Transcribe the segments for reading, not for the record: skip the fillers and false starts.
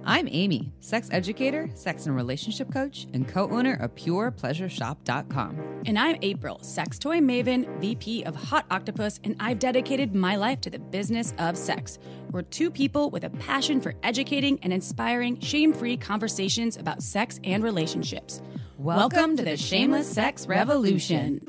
I'm Amy, sex educator, sex and relationship coach, and co-owner of PurePleasureShop.com. And I'm April, sex toy maven, VP of Hot Octopus, and I've dedicated my life to the business of sex. We're two people with a passion for educating and inspiring shame-free conversations about sex and relationships. Welcome to the Shameless Sex Revolution.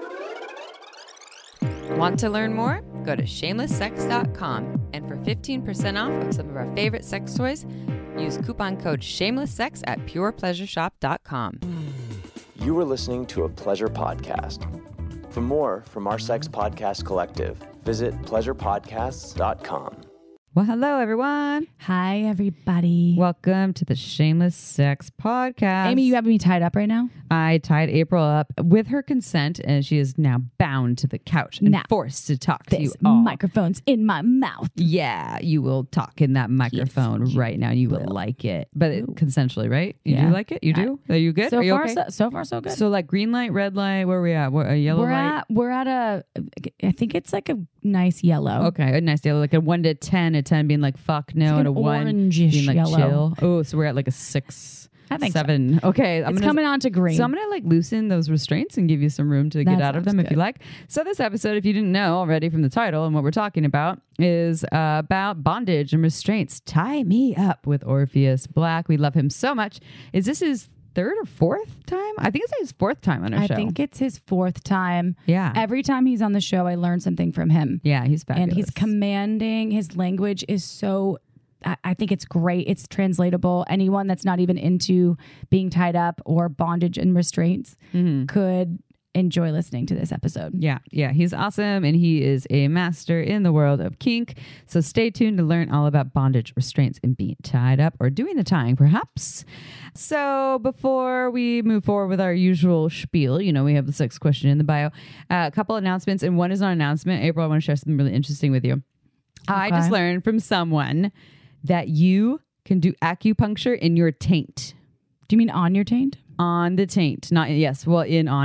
Want to learn more? Go to shamelesssex.com, and for 15% off of some of our favorite sex toys, use coupon code shamelesssex at purepleasureshop.com. You are listening to a pleasure podcast. For more from our sex podcast collective, visit pleasurepodcasts.com. Well, hello, everyone. Hi, everybody. Welcome to the Shameless Sex Podcast. Amy, you have me tied up right now? I tied April up with her consent, and she is now bound to the couch and forced to talk to you all. Microphone's in my mouth. Yeah, you will talk in that microphone right now. You will like it, but consensually, right? You do like it? You do? Are you good? Are you okay? So far, so good. So like green light, red light, where are we at? A yellow light? We're at a, I think it's like a nice yellow. Okay, a nice yellow, like a 1 to 10, a 10 being like fuck no, and a 1 being like yellow. chill. Oh, so we're at like a 6, I think 7. So. Okay, it's coming on to green. So I'm gonna like loosen those restraints and give you some room to get out of them if you like. So this episode, if you didn't know already from the title and what we're talking about, is about bondage and restraints. Tie me up with Orpheus Black. We love him so much. Is this his third or fourth time? I think it's his fourth time on our show. I think it's his fourth time. Yeah. Every time he's on the show, I learn something from him. Yeah, he's fabulous. And he's commanding. His language is so, I think it's great. It's translatable. Anyone that's not even into being tied up or bondage and restraints could enjoy listening to this episode. Yeah, he's awesome, and he is a master in the world of kink. So stay tuned to learn all about bondage, restraints, and being tied up or doing the tying, perhaps. So before we move forward with our usual spiel, we have the sex question in the bio. A couple announcements, and one is not an announcement. April, I want to share something really interesting with you. Okay. I just learned from someone that you can do acupuncture in your taint. Do you mean on your taint? On the taint, not yes. Well,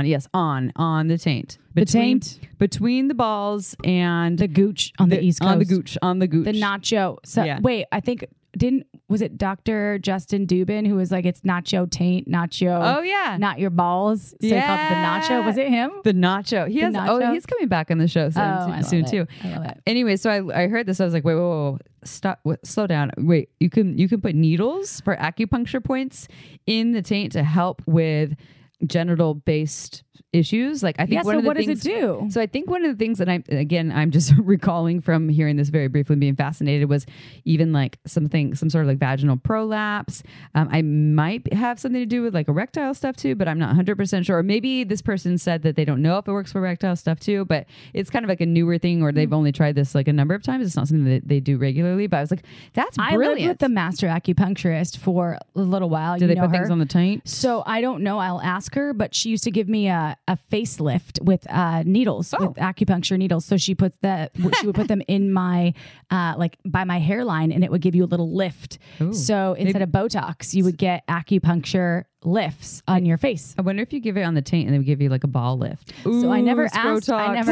on the taint. Between the balls and the gooch on the East Coast. On the gooch. The nacho. So wait, I think was it Dr. Justin Dubin who was like, it's nacho taint, nacho. Oh yeah, not your balls. So he called it the nacho. Was it him? The nacho. He's coming back on the show soon too. I love it. Anyway, so I heard this. I was like, wait. Stop! Slow down. Wait, you can put needles for acupuncture points in the taint to help with genital based issues. Like I think one of the things, does it do? So I think one of the things that I'm just recalling from hearing this very briefly and being fascinated was even like some sort of like vaginal prolapse. I might have something to do with like erectile stuff too, but I'm not 100% sure. Or maybe this person said that they don't know if it works for erectile stuff too, but it's kind of like a newer thing, or they've only tried this like a number of times. It's not something that they do regularly, but I was like, that's brilliant. I lived with the master acupuncturist for a little while. Do they put things on the taint? So I don't know. I'll ask her, but she used to give me a facelift with needles, with acupuncture needles. So she would put them in my like by my hairline, and it would give you a little lift. Ooh, so instead of Botox, you would get acupuncture lifts on your face. I wonder if you give it on the taint and they would give you like a ball lift. Ooh, so I never asked her.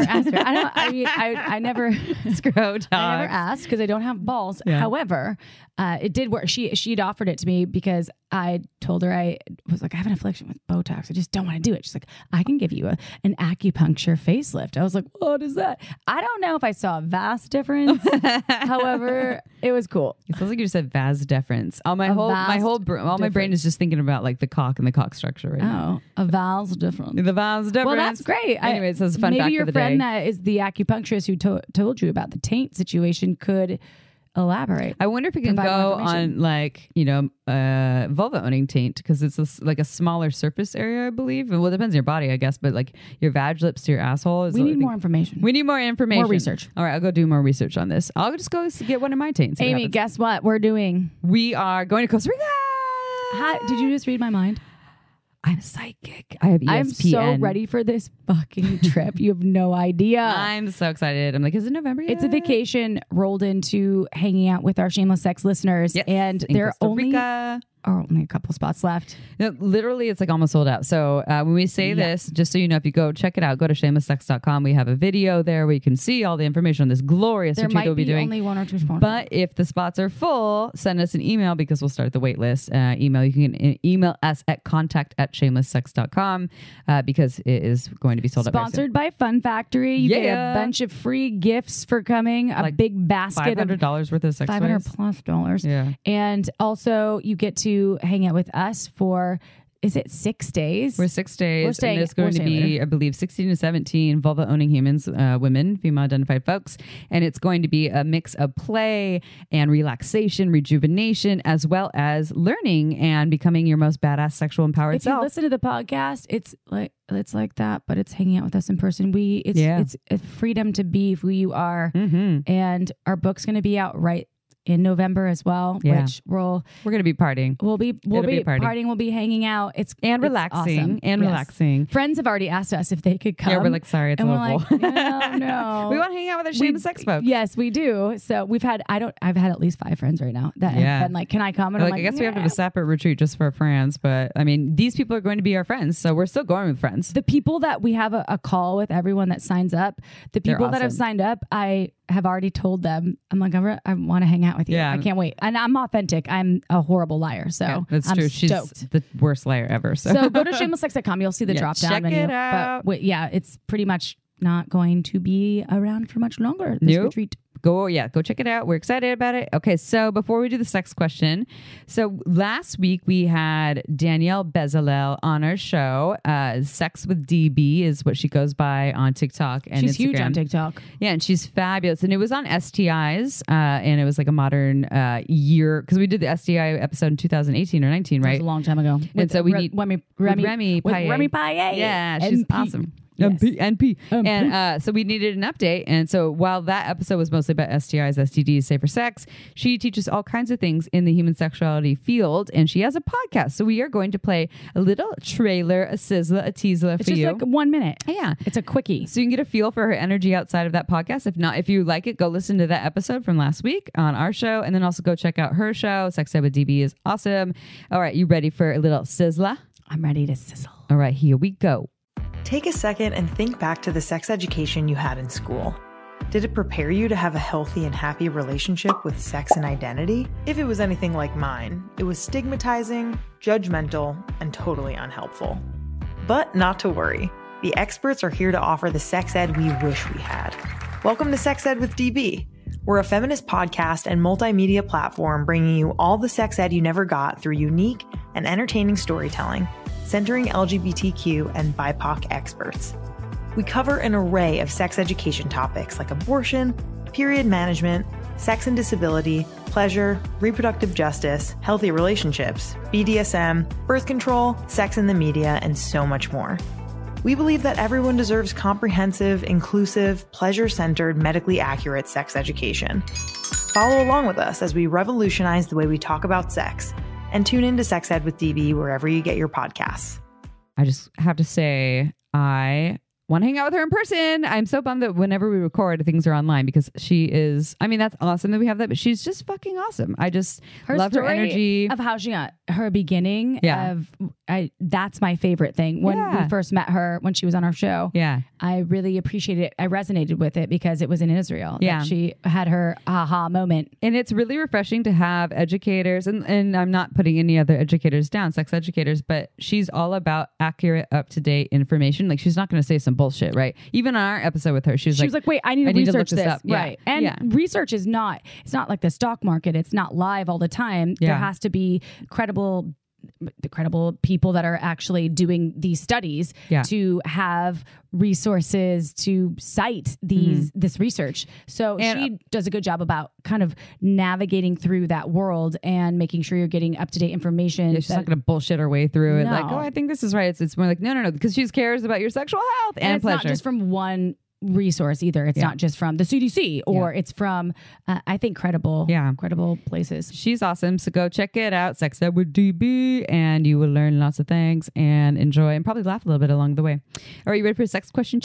I never Scrotox. I never asked because I don't have balls. Yeah. However, it did work. She'd offered it to me because I told her I was like, I have an affliction with Botox. I just don't want to do it. She's like, I can give you an acupuncture facelift. I was like, what is that? I don't know if I saw a vast difference. However, it was cool. It feels like you just said vas deferens. My brain is just thinking about like the cock and the cock structure right now. A vas difference. The vas difference. Well, that's great. Anyways, that's a fun fact maybe your of the friend day. that is the acupuncturist who told you about the taint situation could elaborate. I wonder if we can go on like, vulva owning taint, because it's like a smaller surface area, I believe. Well, it depends on your body, I guess, but like your vag lips to your asshole. We need more information. More research. All right, I'll go do more research on this. I'll just go get one of my taints. Amy, guess what we're doing? We are going to Costa Rica. Did you just read my mind? I'm psychic. I have ESPN. I'm so ready for this fucking trip. You have no idea. I'm so excited. I'm like, is it November yet? It's a vacation rolled into hanging out with our Shameless Sex listeners. Yes, and in they're Costa only Rica. are only a couple spots left. No, literally, it's like almost sold out. So when we say this, just so you know, if you go check it out, go to shamelesssex.com. We have a video there where you can see all the information on this glorious retreat that we'll be doing. Only 1 or 2 spots. But if the spots are full, send us an email because we'll start the wait list. You can email us at contact@shamelesssex.com because it is going to be sold out. Sponsored by Fun Factory. You get a bunch of free gifts for coming. A big basket of $500 worth of sex toys. $500+. Yeah. And also you get to hang out with us for, is it 6 days? We're 6 days. And it's going to be, I believe, 16 to 17 vulva-owning humans, women, female-identified folks. And it's going to be a mix of play and relaxation, rejuvenation, as well as learning and becoming your most badass sexual empowered self. If you listen to the podcast, it's like that, but it's hanging out with us in person. It's a freedom to be who you are. Mm-hmm. And our book's going to be out right in November as well, which we're going to be partying. We'll be partying. We'll be hanging out. It's relaxing awesome. relaxing. Friends have already asked us if they could come. Yeah, we're like, sorry, it's and awful. We're like, no. We want to hang out with our shameless sex folks. Yes, we do. So I've had at least 5 friends right now that have been like, can I come? And I'm like, I guess we have to have a separate retreat just for our friends. But I mean, these people are going to be our friends. So we're still going with friends. The people that we have a call with, everyone that signs up, the people that have signed up, I have already told them, I'm like, I want to hang out with you. Yeah. I can't wait. And I'm authentic. I'm a horrible liar. So that's I'm true. stoked. She's the worst liar ever. So go to shamelesssex.com. You'll see the drop down menu. Check it out. But it's pretty much not going to be around for much longer, this retreat. Go check it out. We're excited about it. Okay, so before we do the sex question, so last week we had Danielle Bezalel on our show. Sex with DB is what she goes by on TikTok and she's Instagram. Huge on TikTok. Yeah, and she's fabulous. And it was on STIs, and it was like a modern year, because we did the STI episode in 2018 or 19, right? That was a long time ago. And so we need Remy Paillet. Yeah, she's awesome. Yes. NP. And so we needed an update. And so while that episode was mostly about STIs, STDs, safer sex, she teaches all kinds of things in the human sexuality field. And she has a podcast. So we are going to play a little trailer, a sizzler, a teaser for you. It's just like 1 minute. Yeah. It's a quickie. So you can get a feel for her energy outside of that podcast. If not, if you like it, go listen to that episode from last week on our show. And then also go check out her show. Sex Ed with DB is awesome. All right. You ready for a little sizzler? I'm ready to sizzle. All right. Here we go. Take a second and think back to the sex education you had in school. Did it prepare you to have a healthy and happy relationship with sex and identity? If it was anything like mine, it was stigmatizing, judgmental, and totally unhelpful. But not to worry. The experts are here to offer the sex ed we wish we had. Welcome to Sex Ed with DB. We're a feminist podcast and multimedia platform bringing you all the sex ed you never got through unique and entertaining storytelling, centering LGBTQ and BIPOC experts. We cover an array of sex education topics like abortion, period management, sex and disability, pleasure, reproductive justice, healthy relationships, BDSM, birth control, sex in the media, and so much more. We believe that everyone deserves comprehensive, inclusive, pleasure-centered, medically accurate sex education. Follow along with us as we revolutionize the way we talk about sex. And tune in to Sex Ed with DB wherever you get your podcasts. I just have to say, I want to hang out with her in person. I'm so bummed that whenever we record, things are online because she is, I mean, that's awesome that we have that, but she's just fucking awesome. I just love her energy. Of how she got her beginning. That's my favorite thing. When we first met her, when she was on our show, I really appreciated it. I resonated with it because it was in Israel. That she had her aha moment. And it's really refreshing to have educators, and I'm not putting any other educators down, sex educators, but she's all about accurate, up-to-date information. Like, she's not going to say some bullshit, right? Even on our episode with her, she was like, wait, I need to research this up. Right. And research is not, it's not like the stock market. It's not live all the time. There has to be credible people that are actually doing these studies to have resources to cite this research. So she does a good job about kind of navigating through that world and making sure you're getting up-to-date information. Yeah, she's not going to bullshit her way through it. Like, oh, I think this is right. It's more like, no, because she cares about your sexual health and it's pleasure. Not just from one resource either. It's not just from the CDC or it's from I think credible places. She's awesome. So go check it out, Sex Ed with DB, and you will learn lots of things and enjoy and probably laugh a little bit along the way. Are you ready for a sex question, Chip?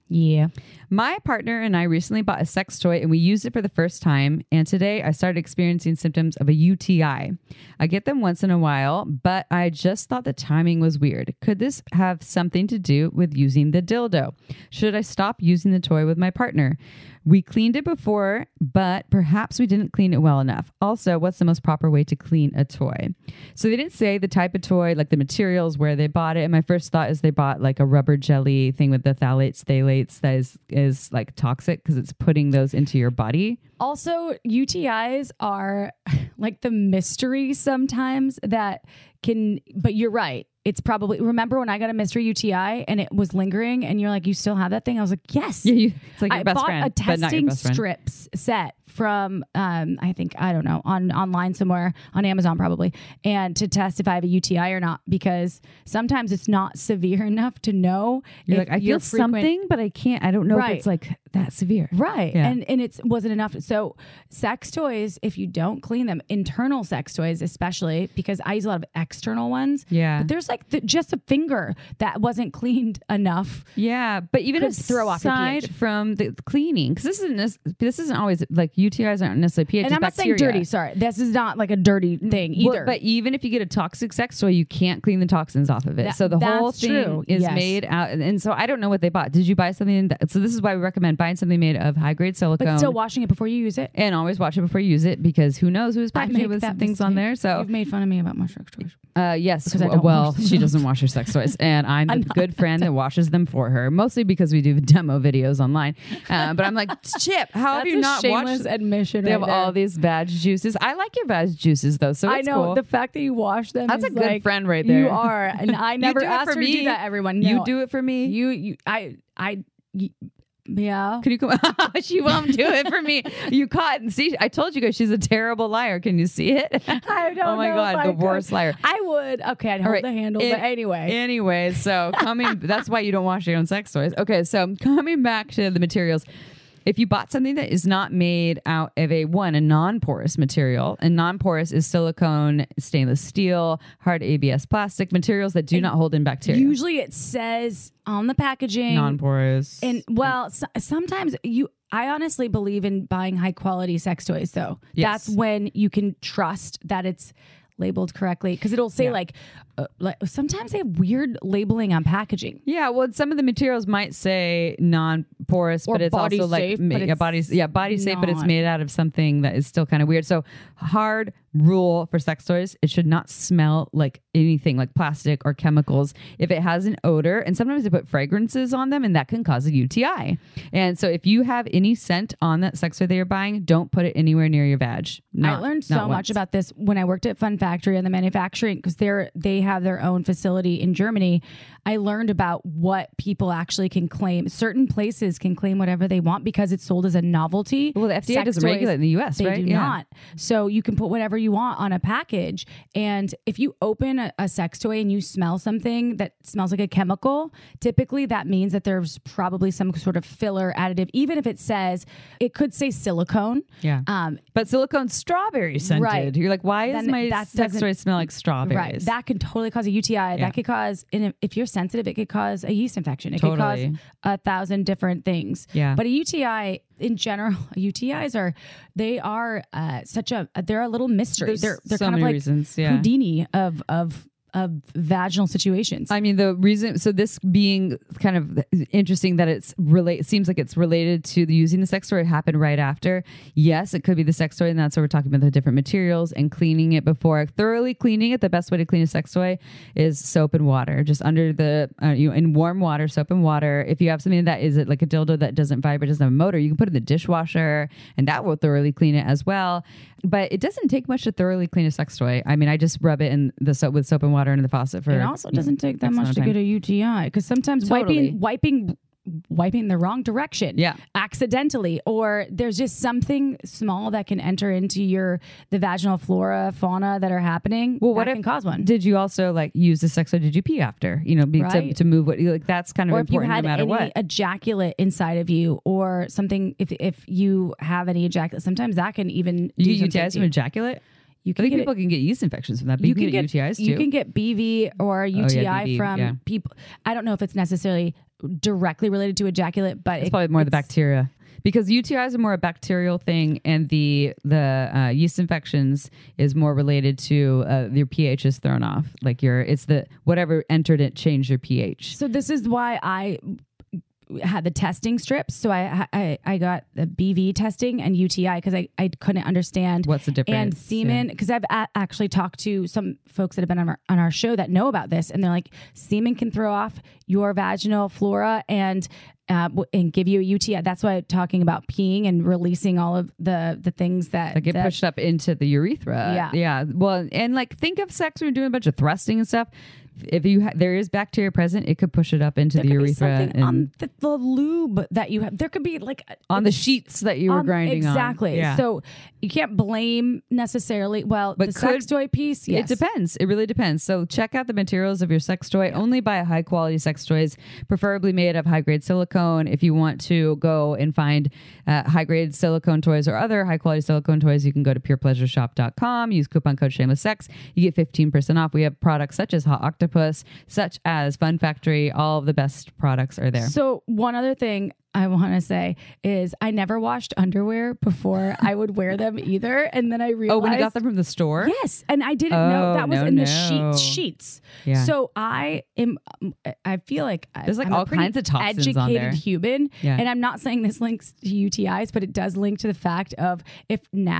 Yeah. My partner and I recently bought a sex toy and we used it for the first time. And today I started experiencing symptoms of a UTI. I get them once in a while, but I just thought the timing was weird. Could this have something to do with using the dildo? Should I stop using the toy with my partner? We cleaned it before, but perhaps we didn't clean it well enough. Also, what's the most proper way to clean a toy? So they didn't say the type of toy, like the materials, where they bought it. And my first thought is they bought like a rubber jelly thing with the phthalates that is like toxic because it's putting those into your body. Also, UTIs are like the mystery sometimes that can, but you're right. It's probably, remember when I got a mystery UTI and it was lingering and you're like, you still have that thing? I was like, yes. Yeah, it's like your best bought friend, a but not your testing best friend. strips set from, I think, I don't know, online somewhere, on Amazon probably, and to test if I have a UTI or not, because sometimes it's not severe enough to know. You're if like, I feel something, but I don't know if it's like that severe. Right. Yeah. And it wasn't enough. So sex toys, if you don't clean them, internal sex toys, especially because I use a lot of external ones. Yeah. But there's like just a finger that wasn't cleaned enough. Yeah. But even Could throw off your aside pH. from the cleaning, because this isn't always like UTIs aren't necessarily pH. And I'm not bacteria. saying dirty. Sorry. This is not like a dirty thing either. Well, but even if you get a toxic sex toy, you can't clean the toxins off of it. So the whole that's thing true. is Yes. made out. And so I don't know what they bought. Did you buy something? So this is why we recommend buying something made of high grade silicone. But still washing it before you use it. And always watch it before you use it, because who knows who's I packaging it make with that some things on mistake. there. So You've made fun of me about my sex toys. yes, Because I don't well, wash them. she doesn't wash her sex toys, and I'm the good friend that washes them for her. Mostly because we do demo videos online. But I'm like, Chip, how have you not shameless watched? admission? They have right there. all these vag juices. I like your vag juices though, so I it's know cool. the fact that you wash them. That's is a good like, friend right there. You are, and I never do it asked for her me. to do that. Everyone, You No. do it for me. Yeah. Can you come? She won't do it for me. You caught and see. I told you guys she's a terrible liar. Can you see it? I don't Oh my know God, if I the could. worst liar. I would. Okay, I'd hold right. the handle, but anyway. Anyways, so that's why you don't wash your own sex toys. Okay, so coming back to the materials. If you bought something that is not made out of a non-porous material, and non-porous is silicone, stainless steel, hard ABS plastic, materials that do not hold in bacteria. Usually it says on the packaging. Non-porous. And well, sometimes I honestly believe in buying high quality sex toys though. Yes. That's when you can trust that it's labeled correctly, because it'll say like sometimes they have weird labeling on packaging. Yeah, well, some of the materials might say non-porous, Or but it's body also safe, like but it's body safe, but it's not. made out of something that is still kind of weird. So hard rule for sex toys: it should not smell like anything, like plastic or chemicals. If it has an odor, and sometimes they put fragrances on them, and that can cause a UTI. And so if you have any scent on that sex toy that you're buying, don't put it anywhere near your vag. I learned so much about this when I worked at Fun Factory and the manufacturing, because they have their own facility in Germany. I learned about what people actually can claim. Certain places can claim whatever they want because it's sold as a novelty. Well, the FDA Sex doesn't toys, regulate in the US, they right? do Yeah. not. So you can put whatever you want on a package. And if you open a sex toy and you smell something that smells like a chemical, typically that means that there's probably some sort of filler additive. Even if it says, it could say silicone. Yeah. But silicone strawberry scented. Right. You're like, why does Then my that sex doesn't- toy smell like strawberries? Right. That can totally cause a UTI. Yeah. That could cause, and if you're sensitive, it could cause a yeast infection. It could Totally. cause 1,000 different things. Yeah. But a UTI in general, UTIs they're a little mystery. There's They're so kind of many like reasons, yeah. Houdini of vaginal situations. I mean, the reason, so this being kind of interesting that it seems like it's related to using the sex toy, it happened right after. Yes, it could be the sex toy, and that's why we're talking about the different materials and cleaning it before. Thoroughly cleaning it, the best way to clean a sex toy is soap and water, just under the, in warm water, soap and water. If you have something that is like a dildo that doesn't vibrate, doesn't have a motor, you can put it in the dishwasher, and that will thoroughly clean it as well. But it doesn't take much to thoroughly clean a sex toy. I mean, I just rub it in the soap with soap and water into the faucet for. It also doesn't take that X much amount to of get time. a UTI, because sometimes Totally. wiping the wrong direction, Yeah. accidentally, or there's just something small that can enter into the vaginal flora, fauna that are happening. Well, that what can if cause one? Did you also like use the sex toy? Did you pee after? Right. To move what like that's kind of Or if you important had no matter any what. ejaculate inside of you, or something, if you have any ejaculate, sometimes that can even You do get something UTIs to from you. ejaculate? You I can think get people can get yeast infections from that, but you can get UTIs too. You can get BV or UTI BV, from people. I don't know if it's necessarily directly related to ejaculate, but it's probably more the bacteria. Because UTIs are more a bacterial thing, and the yeast infections is more related to your pH is thrown off. Like it's the whatever entered it changed your pH. So this is why I had the testing strips. So I got the BV testing and UTI because I couldn't understand what's the difference. And semen, because I've actually talked to some folks that have been on our show that know about this, and they're like, semen can throw off your vaginal flora and give you a UTI. That's why I'm talking about peeing and releasing all of the things that get pushed up into the urethra. Yeah. Well, and like think of sex when you're doing a bunch of thrusting and stuff. If there is bacteria present, it could push it up into the urethra. And on the lube that you have, there could be like on the sheets that you were grinding exactly. on. Exactly. So you can't blame necessarily. Well, but the sex toy piece, yes. It depends. It really depends. So check out the materials of your sex toy. Yeah. Only buy high quality sex toys, preferably made of high grade silicone. If you want to go and find high grade silicone toys or other high quality silicone toys, you can go to purepleasureshop.com. Use coupon code SHAMELESSSEX. You get 15% off. We have products such as Hot Octopus, such as Fun Factory. All of the best products are there. So one other thing I want to say is I never washed underwear before I would wear them either. And then I realized... Oh, when you got them from the store? Yes. And I didn't know that was in the sheets. Yeah. So I feel like there's like I'm all kinds of toxins educated on there. Human. Yeah. And I'm not saying this links to UTIs, but it does link to the fact of if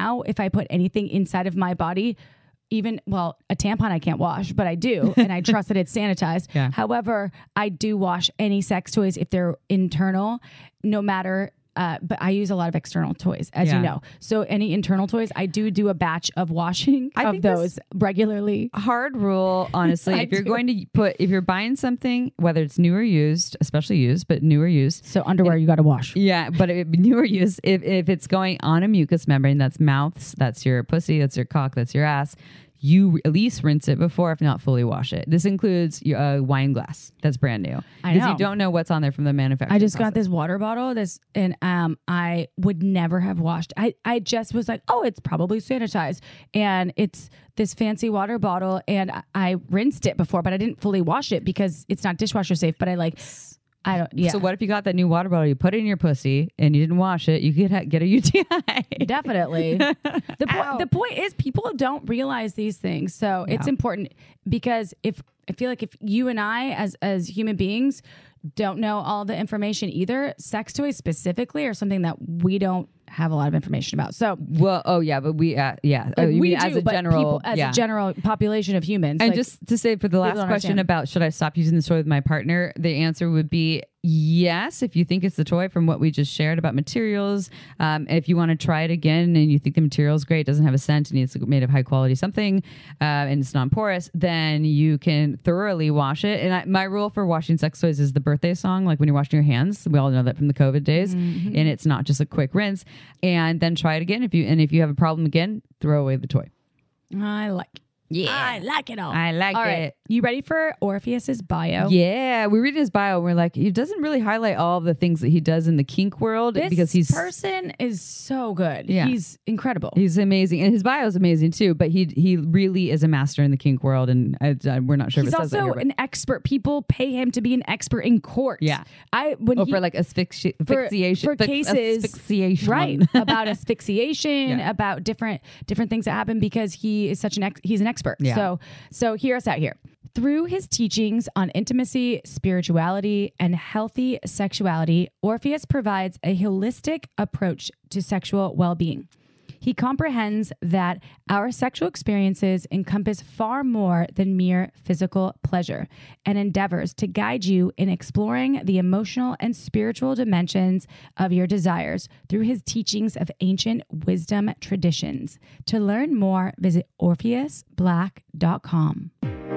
I put anything inside of my body, even, a tampon I can't wash, but I do. And I trust that it's sanitized. Yeah. However, I do wash any sex toys if they're internal, no matter, but I use a lot of external toys, as you know. So any internal toys, I do a batch of washing of those regularly. Hard rule, honestly, if you're buying something, whether it's new or used, especially used, but new or used. So underwear, you got to wash. Yeah. But new or used, if it's going on a mucous membrane, that's mouths, that's your pussy, that's your cock, that's your ass, you at least rinse it before, if not fully wash it. This includes a wine glass that's brand new. Because you don't know what's on there from the manufacturer. I just got this water bottle, and I would never have washed. I just was like, oh, it's probably sanitized. And it's this fancy water bottle, and I rinsed it before, but I didn't fully wash it because it's not dishwasher safe. But I don't. Yeah. So what if you got that new water bottle, you put it in your pussy, and you didn't wash it? You could get a UTI. Definitely. The point is, people don't realize these things, so it's important because I feel like if you and I, as human beings, don't know all the information either, sex toys specifically are something that we don't have a lot of information about. So, but we, we as do, a general, a general population of humans. And just to say for the last question about should I stop using this toy with my partner, the answer would be yes, if you think it's the toy from what we just shared about materials. If you want to try it again and you think the material is great, doesn't have a scent, and it's made of high quality something, and it's non-porous, then you can thoroughly wash it. And my rule for washing sex toys is the birthday song, like when you're washing your hands. We all know that from the COVID days, and it's not just a quick rinse. And then try it again. If you have a problem again, throw away the toy. I like it. Yeah. I like it all. I like all it. Right. You ready for Orpheus's bio? Yeah. We read his bio and we're like, he doesn't really highlight all the things that he does in the kink world because this person is so good. Yeah. He's incredible. He's amazing. And his bio is amazing too, but he really is a master in the kink world. And we're not sure if it says that here. He's also an expert. People pay him to be an expert in court. Yeah. For like asphyxiation. For cases. Asphyxiation. Right. About asphyxiation, about different things that happen because he is he's an expert. Yeah. So hear us out here. Through his teachings on intimacy, spirituality, and healthy sexuality, Orpheus provides a holistic approach to sexual well-being. He comprehends that our sexual experiences encompass far more than mere physical pleasure and endeavors to guide you in exploring the emotional and spiritual dimensions of your desires through his teachings of ancient wisdom traditions. To learn more, visit orpheusblack.com.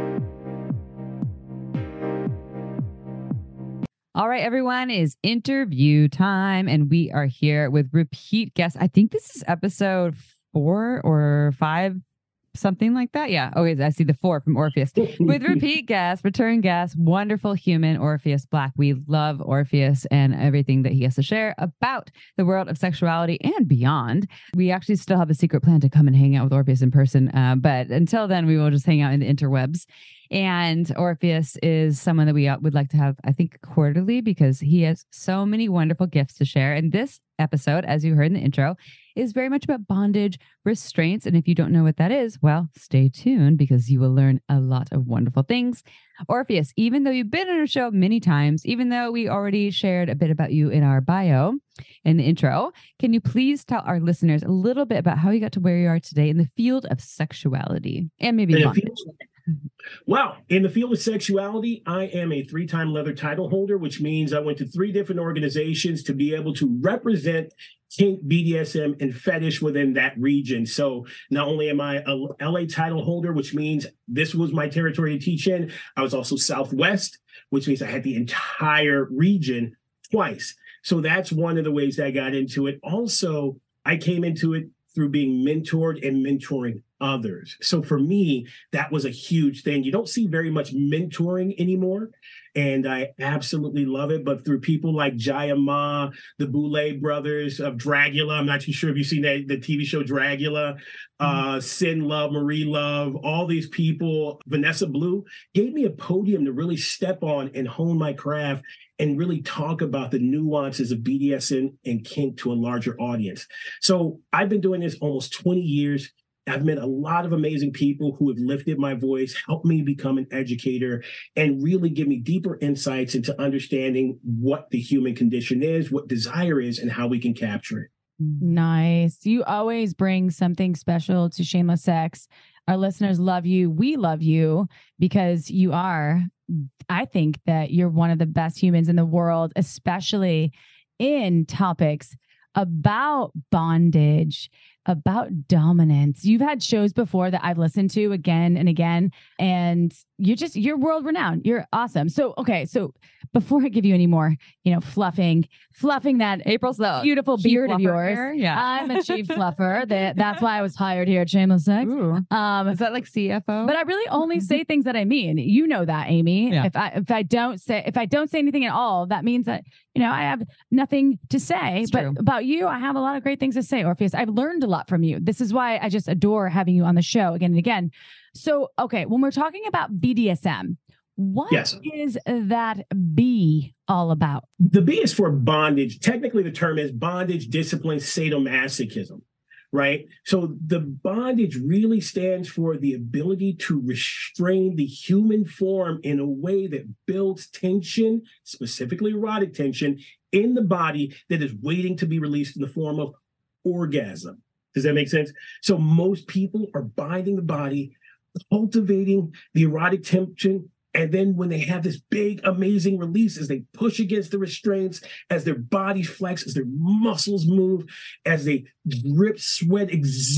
All right, everyone, is interview time, and we are here with repeat guests. I think this is episode 4 or 5, something like that. Yeah. Okay. I see the 4 from Orpheus. With repeat guest, return guest, wonderful human, Orpheus Black. We love Orpheus and everything that he has to share about the world of sexuality and beyond. We actually still have a secret plan to come and hang out with Orpheus in person. But until then, we will just hang out in the interwebs. And Orpheus is someone that we would like to have, I think, quarterly, because he has so many wonderful gifts to share. And this episode, as you heard in the intro, is very much about bondage restraints. And if you don't know what that is, well, stay tuned, because you will learn a lot of wonderful things. Orpheus, even though you've been on our show many times, even though we already shared a bit about you in our bio in the intro, can you please tell our listeners a little bit about how you got to where you are today in the field of sexuality and maybe bondage? Wow. In the field of sexuality, I am a 3-time leather title holder, which means I went to 3 different organizations to be able to represent kink, BDSM, and fetish within that region. So not only am I a LA title holder, which means this was my territory to teach in, I was also Southwest, which means I had the entire region twice. So that's one of the ways that I got into it. Also, I came into it through being mentored and mentoring others. So for me, that was a huge thing. You don't see very much mentoring anymore, and I absolutely love it. But through people like Jaya Ma, the Boulay brothers of Dragula, I'm not too sure if you've seen the TV show Dragula, Sin Love, Marie Love, all these people, Vanessa Blue, gave me a podium to really step on and hone my craft and really talk about the nuances of BDSM and kink to a larger audience. So I've been doing this almost 20 years. I've met a lot of amazing people who have lifted my voice, helped me become an educator, and really give me deeper insights into understanding what the human condition is, what desire is, and how we can capture it. Nice. You always bring something special to Shameless Sex. Our listeners love you. We love you because you are, I think that you're one of the best humans in the world, especially in topics about bondage, about dominance. You've had shows before that I've listened to again and again, and you're world renowned. You're awesome. So, okay. So before I give you any more, fluffing that April's the beautiful beard of yours. Here. Yeah. I'm a chief fluffer. That's why I was hired here at Shameless Sex. Ooh. Is that like CFO? But I really only say things that I mean. You know that, Amy. Yeah. If I don't say anything at all, that means that I have nothing to say. It's but true. about you, I have a lot of great things to say, Orpheus. I've learned a lot from you. This is why I just adore having you on the show again and again. So, okay, when we're talking about BDSM, what is that B all about? The B is for bondage. Technically, the term is bondage, discipline, sadomasochism, right? So the bondage really stands for the ability to restrain the human form in a way that builds tension, specifically erotic tension, in the body that is waiting to be released in the form of orgasm. Does that make sense? So most people are binding the body, cultivating the erotic tension, and then when they have this big, amazing release, as they push against the restraints, as their bodies flex, as their muscles move, as they drip sweat,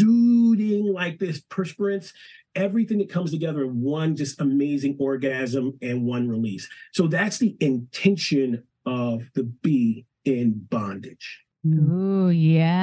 exuding like this perspirance, everything that comes together in one just amazing orgasm and one release. So that's the intention of the B in bondage. Ooh,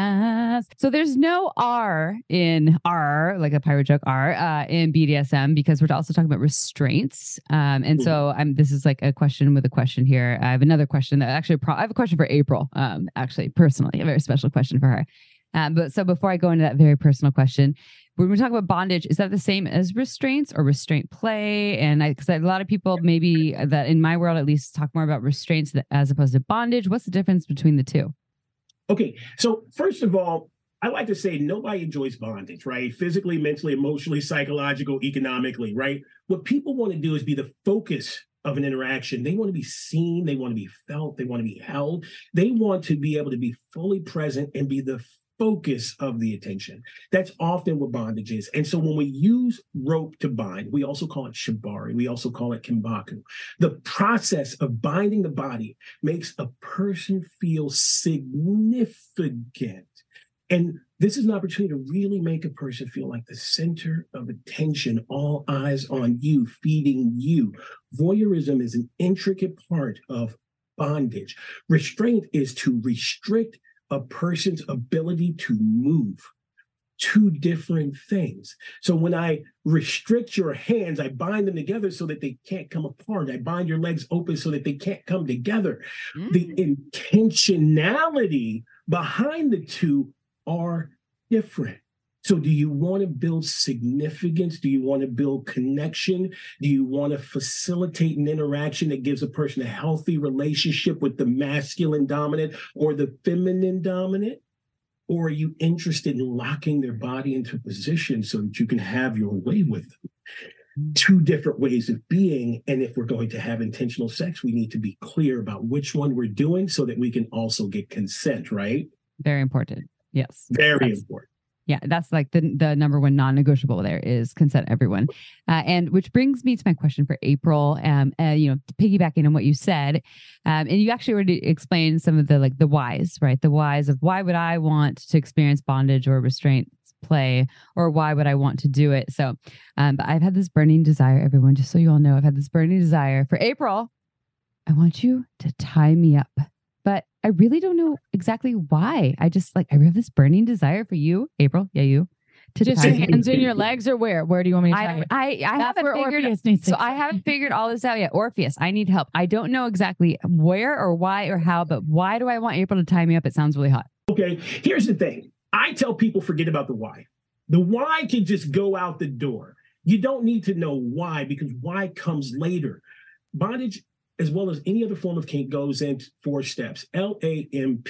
yes. So there's no R in R, like a pirate joke R, in BDSM, because we're also talking about restraints. And so this is like a question with a question here. I have another question that actually, I have a question for April, actually, personally, a very special question for her. But so before I go into that very personal question, when we talk about bondage, is that the same as restraints or restraint play? And because a lot of people maybe that in my world, at least, talk more about restraints as opposed to bondage. What's the difference between the two? Okay, so first of all, I like to say nobody enjoys bondage, right? Physically, mentally, emotionally, psychological, economically, right? What people want to do is be the focus of an interaction. They want to be seen. They want to be felt. They want to be held. They want to be able to be fully present and be the focus of the attention. That's often what bondage is. And so when we use rope to bind, we also call it shibari. We also call it kimbaku. The process of binding the body makes a person feel significant. And this is an opportunity to really make a person feel like the center of attention, all eyes on you, feeding you. Voyeurism is an intricate part of bondage. Restraint is to restrict a person's ability to move. two different things. So when I restrict your hands, I bind them together so that they can't come apart. I bind your legs open so that they can't come together. The intentionality behind the two are different. So do you want to build significance? Do you want to build connection? Do you want to facilitate an interaction that gives a person a healthy relationship with the masculine dominant or the feminine dominant? Or are you interested in locking their body into position so that you can have your way with them? Two different ways of being. And if we're going to have intentional sex, we need to be clear about which one we're doing so that we can also get consent, right? Very important. Yes. Very important. Yeah, that's like the number one non-negotiable there is consent, everyone. And which brings me to my question for April, piggybacking on what you said. And you actually already explained some of the whys, right? The whys of why would I want to experience bondage or restraint play, or why would I want to do it? So, but I've had this burning desire, everyone, just so you all know, I've had this burning desire for April. I want you to tie me up. But I really don't know exactly why. I have this burning desire for you, April. Yeah, you. To just your hands in your legs, or where? Where do you want me to tie? I haven't figured. So I haven't figured all this out yet. Orpheus, I need help. I don't know exactly where or why or how, but why do I want April to tie me up? It sounds really hot. Okay, here's the thing. I tell people forget about the why. The why can just go out the door. You don't need to know why, because why comes later. Bondage, as well as any other form of kink, goes in 4 steps, LAMP.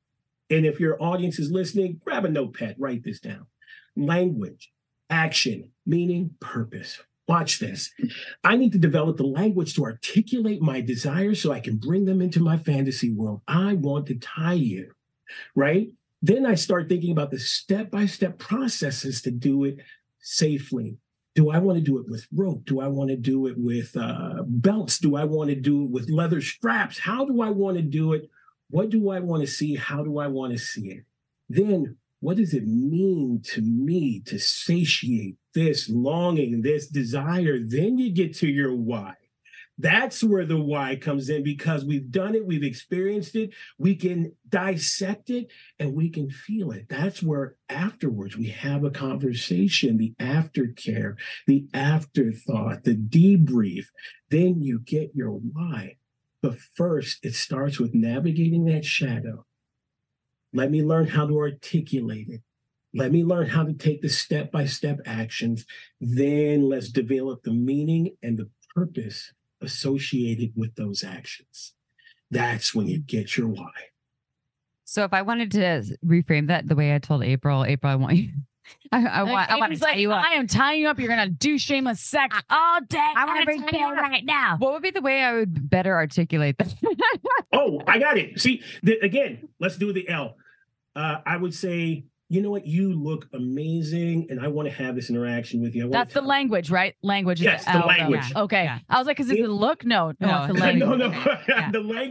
And if your audience is listening, grab a notepad, write this down. Language, action, meaning, purpose. Watch this. I need to develop the language to articulate my desires so I can bring them into my fantasy world. I want to tie you, right? Then I start thinking about the step-by-step processes to do it safely. Do I want to do it with rope? Do I want to do it with belts? Do I want to do it with leather straps? How do I want to do it? What do I want to see? How do I want to see it? Then what does it mean to me to satiate this longing, this desire? Then you get to your why. That's where the why comes in, because we've done it, we've experienced it, we can dissect it, and we can feel it. That's where afterwards we have a conversation, the aftercare, the afterthought, the debrief. Then you get your why. But first, it starts with navigating that shadow. Let me learn how to articulate it. Let me learn how to take the step-by-step actions. Then let's develop the meaning and the purpose associated with those actions. That's when you get your why. So if I wanted to reframe that the way I told April, I want you. I want to tie you up. I am tying you up. You're gonna do shameless sex all day. I want to tie you right now. What would be the way I would better articulate that? Oh, I got it. See, again, let's do the L. I would say, you know what? You look amazing, and I want to have this interaction with you. That's the language, right? Language. Yes, the language. Yeah. Okay. Yeah. I was like, is it the look? No, it's the language. No. Yeah.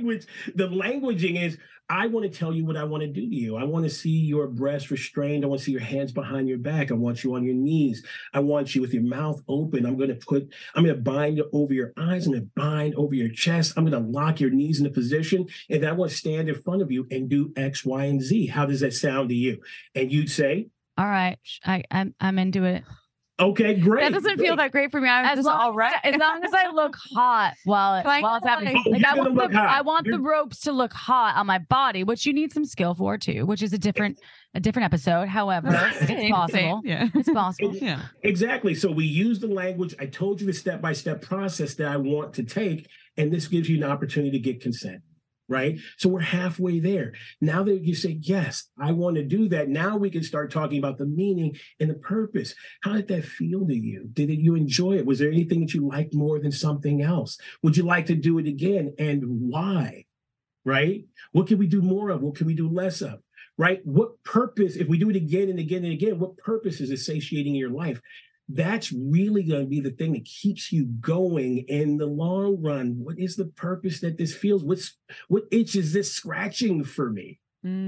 The languaging is, I want to tell you what I want to do to you. I want to see your breast restrained. I want to see your hands behind your back. I want you on your knees. I want you with your mouth open. I'm going to bind over your eyes. I'm going to bind over your chest. I'm going to lock your knees into position. And then I want to stand in front of you and do X, Y, and Z. How does that sound to you? And you'd say, all right, I'm into it. Okay, great. That doesn't feel that great for me. I'm just all right. As long as I look hot while it's happening. I want the ropes to look hot on my body, which you need some skill for too, which is a different episode. However, it's possible. Yeah. It's possible. Yeah. Exactly. So we use the language. I told you the step-by-step process that I want to take, and this gives you an opportunity to get consent. Right? So we're halfway there. Now that you say, yes, I want to do that, now we can start talking about the meaning and the purpose. How did that feel to you? Did you enjoy it? Was there anything that you liked more than something else? Would you like to do it again? And why? Right? What can we do more of? What can we do less of? Right? What purpose, if we do it again and again and again, what purpose is it satiating in your life? That's really going to be the thing that keeps you going in the long run. What is the purpose that this feels? What itch is this scratching for me?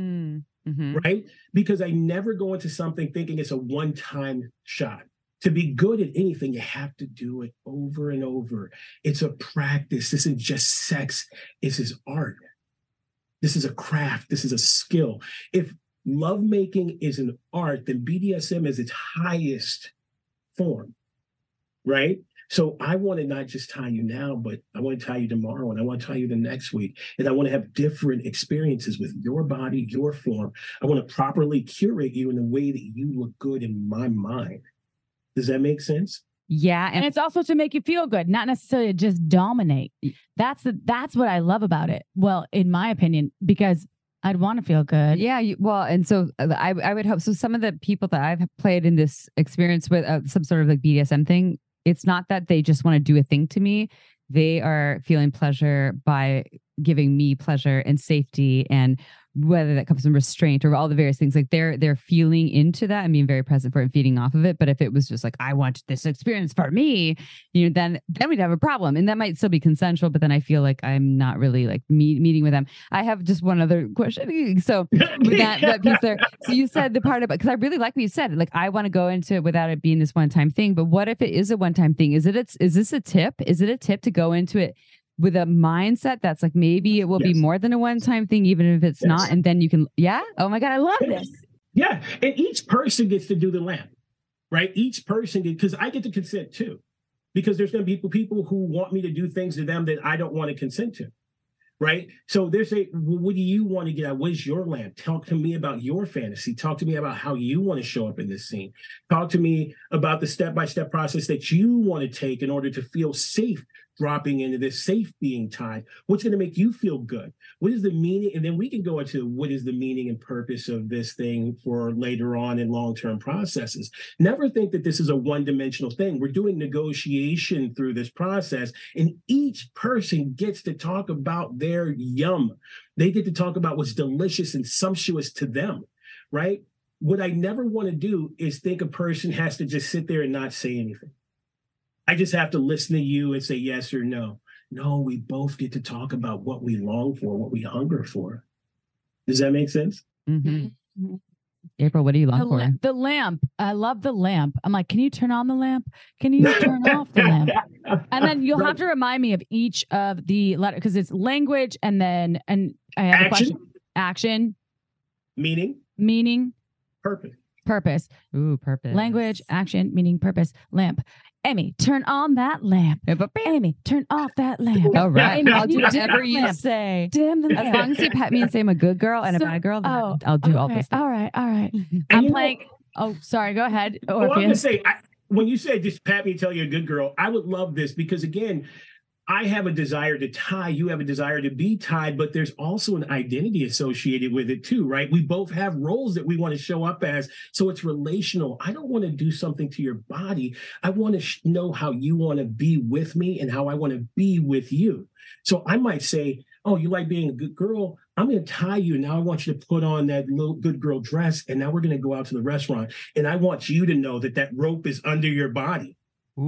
Mm-hmm. Right? Because I never go into something thinking it's a one-time shot. To be good at anything, you have to do it over and over. It's a practice. This isn't just sex. This is art. This is a craft. This is a skill. If lovemaking is an art, then BDSM is its highest form, right? So I want to not just tie you now, but I want to tie you tomorrow, and I want to tie you the next week. And I want to have different experiences with your body, your form. I want to properly curate you in a way that you look good in my mind. Does that make sense? Yeah. And it's also to make you feel good, not necessarily just dominate. That's what I love about it. Well, in my opinion, because I'd want to feel good. Yeah. Well, and so I would hope. So some of the people that I've played in this experience with some sort of like BDSM thing, it's not that they just want to do a thing to me. They are feeling pleasure by giving me pleasure and safety, and whether that comes from restraint or all the various things, like they're feeling into that and being very present for it and feeding off of it. But if it was just like, I want this experience for me, then we'd have a problem, and that might still be consensual. But then I feel like I'm not really like meeting with them. I have just one other question. So with that piece there, so you said the part about, because I really like what you said, like I want to go into it without it being this one-time thing. But what if it is a one-time thing? Is this a tip? Is it a tip to go into it with a mindset that's like, maybe it will be more than a one-time thing, even if it's not, and then you can, oh my God, I love this. Yeah, and each person gets to do the lamp, right? Each person because I get to consent too, because there's going to be people who want me to do things to them that I don't want to consent to, right? So they're saying, well, what do you want to get out? What is your lamp? Talk to me about your fantasy. Talk to me about how you want to show up in this scene. Talk to me about the step-by-step process that you want to take in order to feel safe dropping into this, safe being tied. What's going to make you feel good? What is the meaning? And then we can go into what is the meaning and purpose of this thing for later on in long-term processes. Never think that this is a one-dimensional thing. We're doing negotiation through this process, and each person gets to talk about their yum. They get to talk about what's delicious and sumptuous to them, right? What I never want to do is think a person has to just sit there and not say anything. I just have to listen to you and say yes or no. No, we both get to talk about what we long for, what we hunger for. Does that make sense? Mm-hmm. April, what do you long for? The lamp. I love the lamp. I'm like, can you turn on the lamp? Can you turn off the lamp? And then you'll have to remind me of each of the letters, because it's language and I have a question. Action. Meaning. Purpose. Ooh, purpose. Language, action, meaning, purpose, lamp. Amy, turn on that lamp. Amy, turn off that lamp. All right. Amy, I'll do whatever you say. Dim the lamp. As long as you pet me and say I'm a good girl and a bad girl, then I'll do all this. All right. I'm playing. Oh, sorry. Go ahead. Well, I'm going to say, when you say just pat me and tell you a good girl, I would love this because, again, I have a desire to tie, you have a desire to be tied, but there's also an identity associated with it too, right? We both have roles that we want to show up as. So it's relational. I don't want to do something to your body. I want to know how you want to be with me and how I want to be with you. So I might say, oh, you like being a good girl? I'm going to tie you. Now I want you to put on that little good girl dress. And now we're going to go out to the restaurant. And I want you to know that that rope is under your body.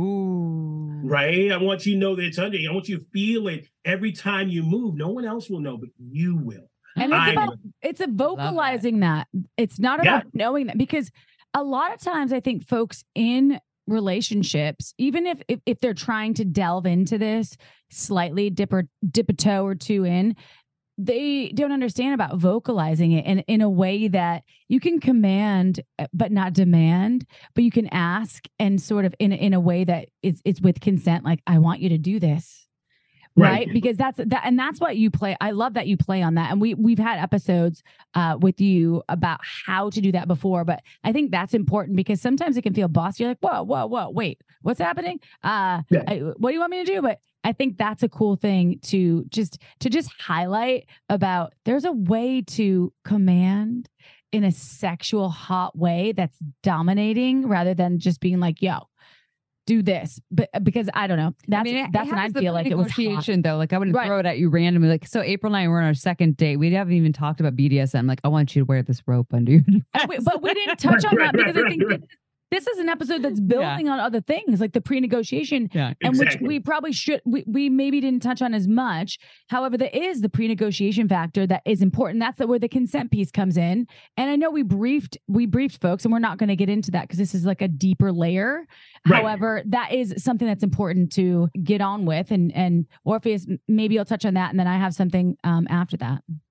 Ooh. Right? I want you to know that it's under you. I want you to feel it every time you move. No one else will know, but you will. And it's a vocalizing that. It's not about knowing that, because a lot of times I think folks in relationships, even if they're trying to delve into this slightly, dip a toe or two in, they don't understand about vocalizing it in a way that you can command, but not demand, but you can ask and sort of in a way that it's with consent. Like, I want you to do this. Right. Because that's what you play. I love that you play on that. And we've had episodes with you about how to do that before, but I think that's important because sometimes it can feel bossy. You're like, whoa, wait, what's happening? What do you want me to do? But I think that's a cool thing to just highlight about. There's a way to command in a sexual hot way that's dominating rather than just being like, yo, do this. But because I don't know, that's when I feel like it was negotiation though. Like I wouldn't throw it at you randomly. Like, so April and I were on our second date. We haven't even talked about BDSM. Like, I want you to wear this rope under your dress. But we didn't touch on that because I think this is an episode that's building on other things like the pre-negotiation, and which we probably should, we maybe didn't touch on as much. However, there is the pre-negotiation factor that is important. That's where the consent piece comes in. And I know we briefed folks, and we're not going to get into that because this is like a deeper layer. Right. However, that is something that's important to get on with. And Orpheus, maybe you'll touch on that, and then I have something after that.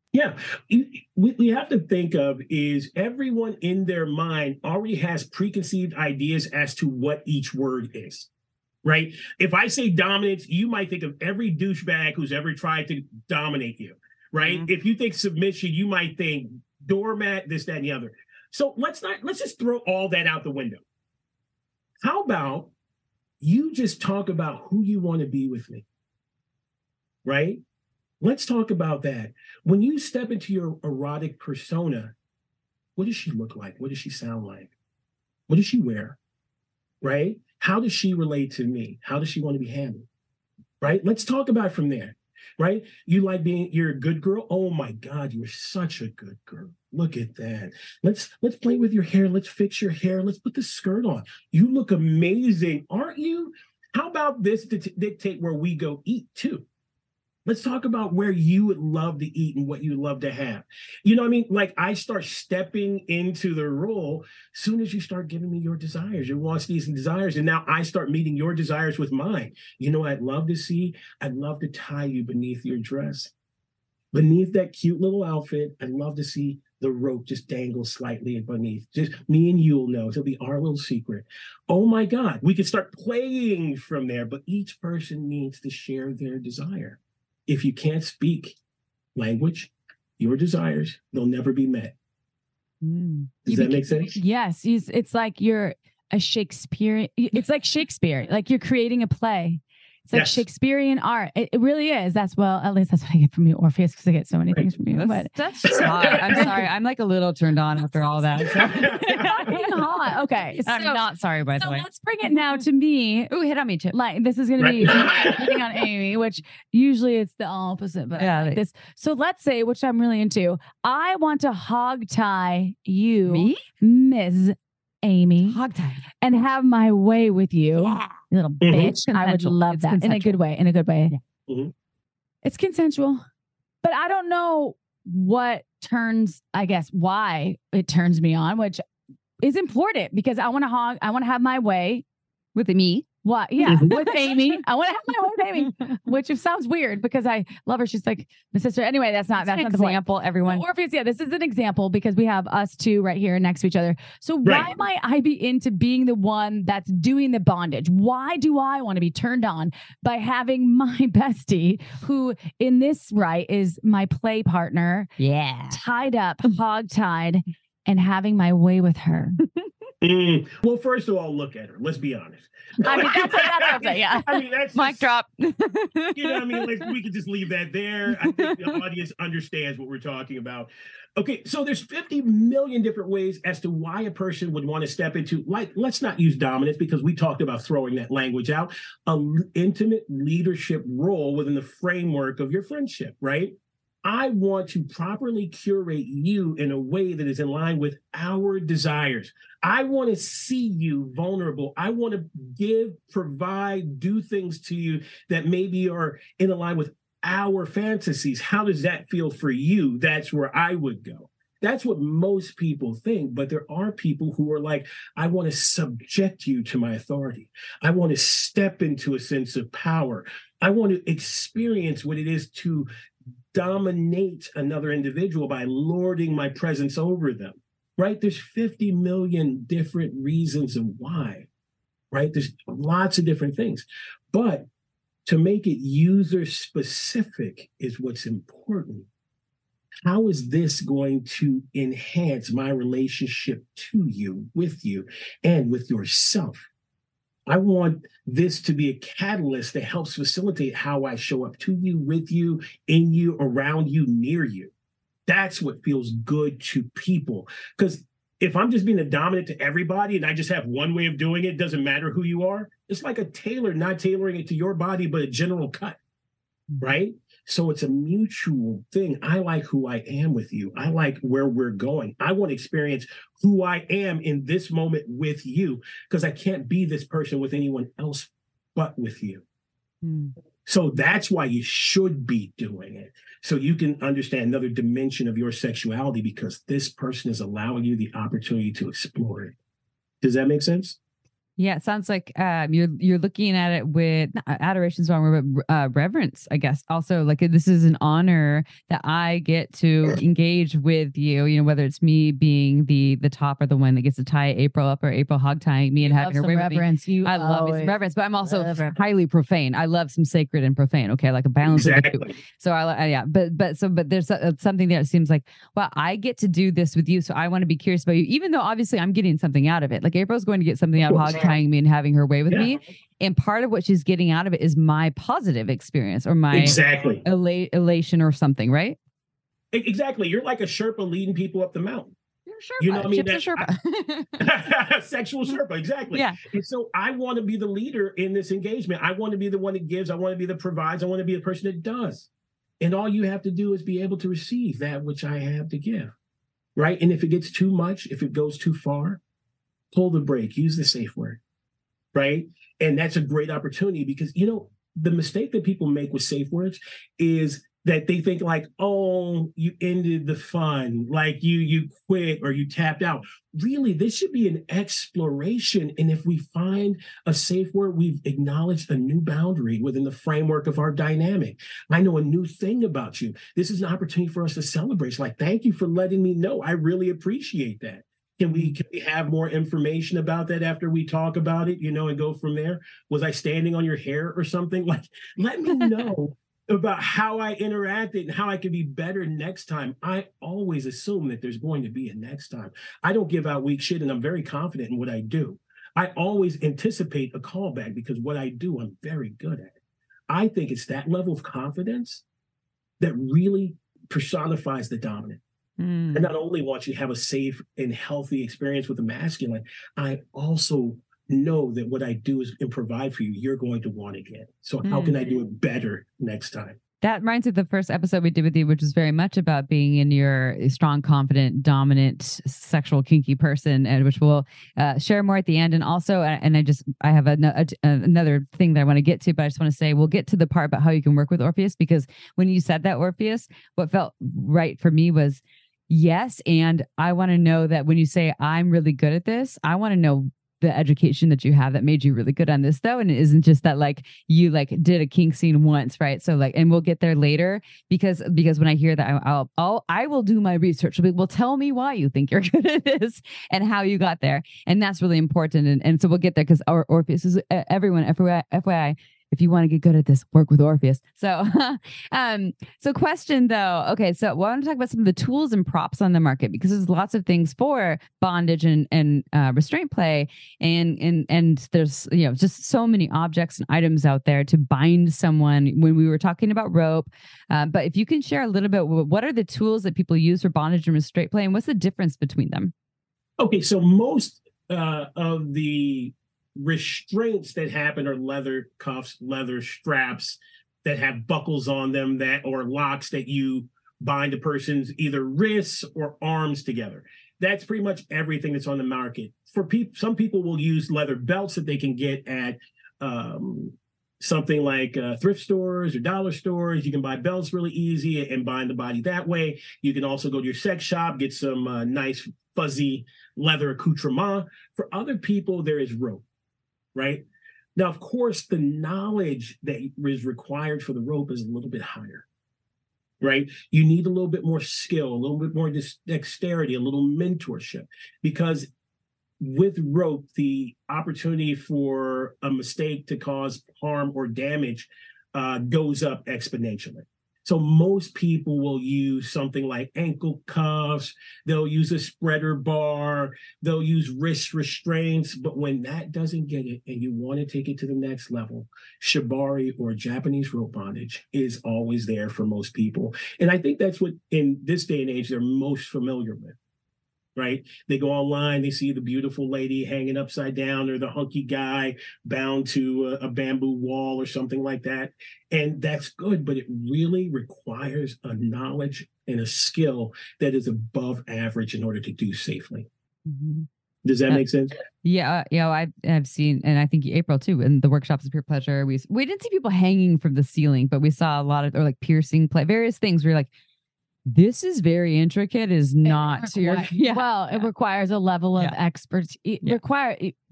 Yeah. We have to think of is everyone in their mind already has preconceived ideas as to what each word is. Right? If I say dominance, you might think of every douchebag who's ever tried to dominate you, right? If you think submission, you might think doormat, this, that, and the other. So let's just throw all that out the window. How about you just talk about who you want to be with me, right? Let's talk about that. When you step into your erotic persona, what does she look like? What does she sound like? What does she wear, right? How does she relate to me? How does she want to be handled? Right? Let's talk about it from there. Right? You're a good girl. Oh my God, you're such a good girl. Look at that. Let's play with your hair. Let's fix your hair. Let's put the skirt on. You look amazing, aren't you? How about this to dictate where we go eat too? Let's talk about where you would love to eat and what you love to have. You know what I mean? Like I start stepping into the role as soon as you start giving me your desires, your wants, needs, and desires. And now I start meeting your desires with mine. You know what I'd love to see? I'd love to tie you beneath your dress. Beneath that cute little outfit, I'd love to see the rope just dangle slightly beneath. Just me and you'll know. It'll be our little secret. Oh my God, we can start playing from there, but each person needs to share their desire. If you can't speak language, your desires, they'll never be met. Does that make sense? Yes. It's like you're a Shakespearean. It's like Shakespeare. Like you're creating a play. It's like Shakespearean art. It really is. At least that's what I get from you, Orpheus, because I get so many things from you. That's just hot. I'm sorry. I'm like a little turned on after all that. Hot. Okay. I'm not sorry, by the way. Let's bring it now to me. Ooh, hit on me too. Like this is going to be hitting on Amy, which usually it's the opposite, but I like this. So let's say, which I'm really into, I want to hog tie you, me, Ms. Amy, hog tie, and have my way with you. Yeah. You little bitch. I would love that in a good way. Yeah. It's consensual, but I don't know why it turns me on, which is important because I want to have my way with me. What? Yeah, with Amy. I want to have my way with Amy, which sounds weird because I love her. She's like my sister. Anyway, that's not the example. Everyone, so Orpheus. Yeah, this is an example because we have us two right here next to each other. So why might I be into being the one that's doing the bondage? Why do I want to be turned on by having my bestie, who in this is my play partner, tied up, hog-tied, and having my way with her? Well, first of all, look at her. Let's be honest. I mean, that's what I'm saying. Yeah. I mean, that's mic drop. You know what I mean? We could just leave that there. I think the audience understands what we're talking about. Okay, so there's 50 million different ways as to why a person would want to step into, let's not use dominance because we talked about throwing that language out, an intimate leadership role within the framework of your friendship, right? I want to properly curate you in a way that is in line with our desires. I want to see you vulnerable. I want to give, provide, do things to you that maybe are in line with our fantasies. How does that feel for you? That's where I would go. That's what most people think. But there are people who are like, I want to subject you to my authority. I want to step into a sense of power. I want to experience what it is to dominate another individual by lording my presence over them, right? There's 50 million different reasons of why, right? There's lots of different things. But to make it user specific is what's important. How is this going to enhance my relationship to you, with you, and with yourself? I want this to be a catalyst that helps facilitate how I show up to you, with you, in you, around you, near you. That's what feels good to people. Because if I'm just being a dominant to everybody and I just have one way of doing it, doesn't matter who you are. It's like a tailor not tailoring it to your body, but a general cut, right? So it's a mutual thing. I like who I am with you. I like where we're going. I want to experience who I am in this moment with you because I can't be this person with anyone else but with you. So that's why you should be doing it. So you can understand another dimension of your sexuality because this person is allowing you the opportunity to explore it. Does that make sense? Yeah, it sounds like you're looking at it with adoration's wrong word, but reverence, I guess. Also, like this is an honor that I get to engage with you. You know, whether it's me being the top or the one that gets to tie April up, or April hog tying me and having her way reverence. with me. I love me some reverence, but I'm also highly profane. I love some sacred and profane. Okay, like a balance of the two. So but there's something there. It seems like, well, I get to do this with you, so I want to be curious about you, even though obviously I'm getting something out of it. Like April's going to get something out of hog tying me and having her way with me, and part of what she's getting out of it is my positive experience or my elation or something, right? Exactly. You're like a Sherpa leading people up the mountain. You're a Sherpa. You know what I mean? Sherpa. Sexual Sherpa, exactly. Yeah. And so I want to be the leader in this engagement. I want to be the one that gives. I want to be the provides. I want to be the person that does. And all you have to do is be able to receive that which I have to give, right? And if it gets too much, if it goes too far, pull the brake, use the safe word, right? And that's a great opportunity because, you know, the mistake that people make with safe words is that they think like, oh, you ended the fun, like you quit or you tapped out. Really, this should be an exploration. And if we find a safe word, we've acknowledged a new boundary within the framework of our dynamic. I know a new thing about you. This is an opportunity for us to celebrate. It's like, thank you for letting me know. I really appreciate that. Can we have more information about that after we talk about it, you know, and go from there? Was I standing on your hair or something? Like, let me know about how I interacted and how I can be better next time. I always assume that there's going to be a next time. I don't give out weak shit, and I'm very confident in what I do. I always anticipate a callback because what I do, I'm very good at. I think it's that level of confidence that really personifies the dominant. And not only want you to have a safe and healthy experience with the masculine, I also know that what I do is and provide for you, you're going to want to get. So how can I do it better next time? That reminds me of the first episode we did with you, which was very much about being in your strong, confident, dominant, sexual, kinky person, and which we'll share more at the end. And also, I have another thing that I want to get to, but I just want to say we'll get to the part about how you can work with Orpheus, because when you said that, Orpheus, what felt right for me was yes. And I want to know that when you say I'm really good at this, I want to know the education that you have that made you really good on this, though. And it isn't just that like you like did a kink scene once, right? So like, and we'll get there later because when I hear that, I will do my research. Well, tell me why you think you're good at this and how you got there. And that's really important. And so we'll get there because our Orpheus is everyone, FYI, if you want to get good at this, work with Orpheus. So, so question though. Okay. So I want to talk about some of the tools and props on the market, because there's lots of things for bondage and restraint play. And there's, you know, just so many objects and items out there to bind someone when we were talking about rope. But if you can share a little bit, what are the tools that people use for bondage and restraint play, and what's the difference between them? Okay. So most of the restraints that happen are leather cuffs, leather straps that have buckles on them or locks that you bind a person's either wrists or arms together. That's pretty much everything that's on the market. For some people will use leather belts that they can get at something like thrift stores or dollar stores. You can buy belts really easy and bind the body that way. You can also go to your sex shop, get some nice fuzzy leather accoutrement. For other people, there is rope. Right? Now, of course, the knowledge that is required for the rope is a little bit higher, right? You need a little bit more skill, a little bit more dexterity, a little mentorship, because with rope, the opportunity for a mistake to cause harm or damage goes up exponentially. So most people will use something like ankle cuffs. They'll use a spreader bar. They'll use wrist restraints. But when that doesn't get it and you want to take it to the next level, shibari or Japanese rope bondage is always there for most people. And I think that's what in this day and age they're most familiar with. Right? They go online, they see the beautiful lady hanging upside down or the hunky guy bound to a bamboo wall or something like that. And that's good, but it really requires a knowledge and a skill that is above average in order to do safely. Mm-hmm. Does that make sense? Yeah. I've seen, and I think April too, in the workshops of Pure Pleasure, we didn't see people hanging from the ceiling, but we saw a lot of, or like piercing play, various things where you're like, this is very intricate, is not it requires a level of expertise.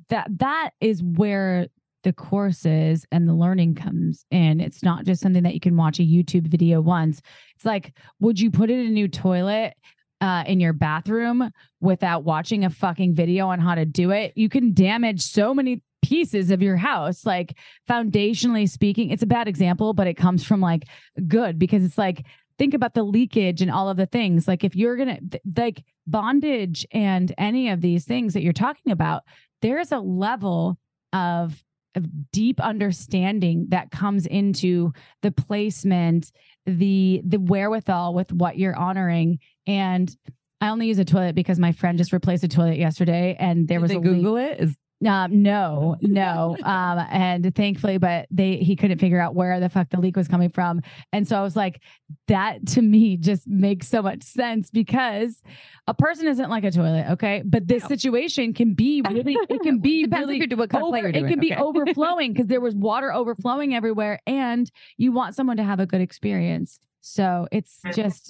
that is where the courses and the learning comes in. It's not just something that you can watch a YouTube video once. It's like, would you put in a new toilet in your bathroom without watching a fucking video on how to do it? You can damage so many pieces of your house. Like, foundationally speaking, it's a bad example, but it comes from like good, because it's like, think about the leakage and all of the things. Like, if you're going to like bondage and any of these things that you're talking about, there's a level of deep understanding that comes into the placement, the wherewithal with what you're honoring. And I only use a toilet because my friend just replaced a toilet yesterday, and there was a Google leak. it. No. And thankfully, but he couldn't figure out where the fuck the leak was coming from. And so I was like, that to me just makes so much sense, because a person isn't like a toilet. Okay. But this situation can be really, it can be really, what kind of play you're doing. It can be overflowing, because there was water overflowing everywhere, and you want someone to have a good experience. So it's just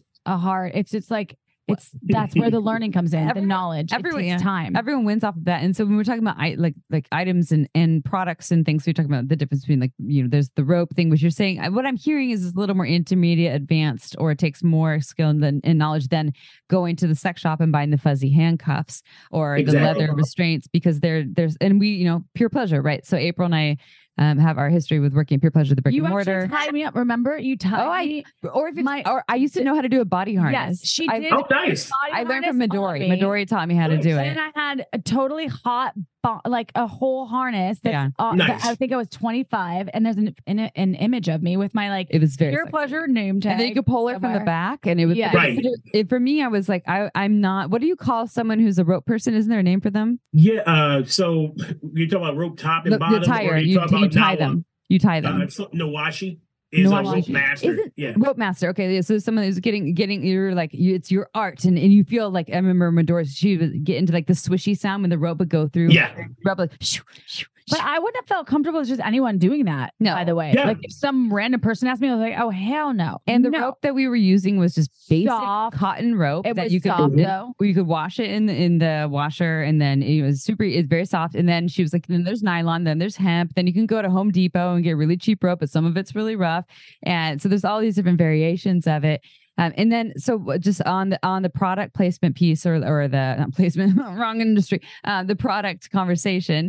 that's where the learning comes in, the knowledge. It takes time. Everyone wins off of that. And so when we're talking about like items and products and things, we're talking about the difference between, like, there's the rope thing, which you're saying, what I'm hearing is a little more intermediate, advanced, or it takes more skill and knowledge than going to the sex shop and buying the fuzzy handcuffs or the leather restraints, because there's, and we, Pure Pleasure, right? So April and I have our history with working at Pure Pleasure, the brick and mortar. You tied me up. Remember, you tied me. Or I used to know how to do a body harness. Yes, she did. Oh, nice. I learned from Midori. Midori taught me how to do it. And I had a totally hot, like a whole harness. That's nice. I think I was 25, and there's an image of me with my it was very Pure sexy. Pleasure name tag. And then you could pull her from the back, and it was right. For me, I was like, I'm not. What do you call someone who's a rope person? Isn't there a name for them? Yeah. So you're talking about rope top and bottom, the tire. or You tie them. You tie them. Nawashi is a rope master. Rope master. Okay, yeah, so someone who's getting you're like, it's your art, and you feel like, I remember Medora, she would get into like the swishy sound when the rope would go through. Yeah. Rope, like, shoo, shoo. But I wouldn't have felt comfortable with just anyone doing that. No. By the way, like if some random person asked me, I was like, oh hell no. And the rope that we were using was just basic cotton rope that you could you could wash it in the washer, and then it's very soft. And then she was like, then there's nylon, then there's hemp, then you can go to Home Depot and get really cheap rope, but some of it's really rough. And so there's all these different variations of it. And then, so just on the product placement piece, or the not placement, wrong industry, the product conversation.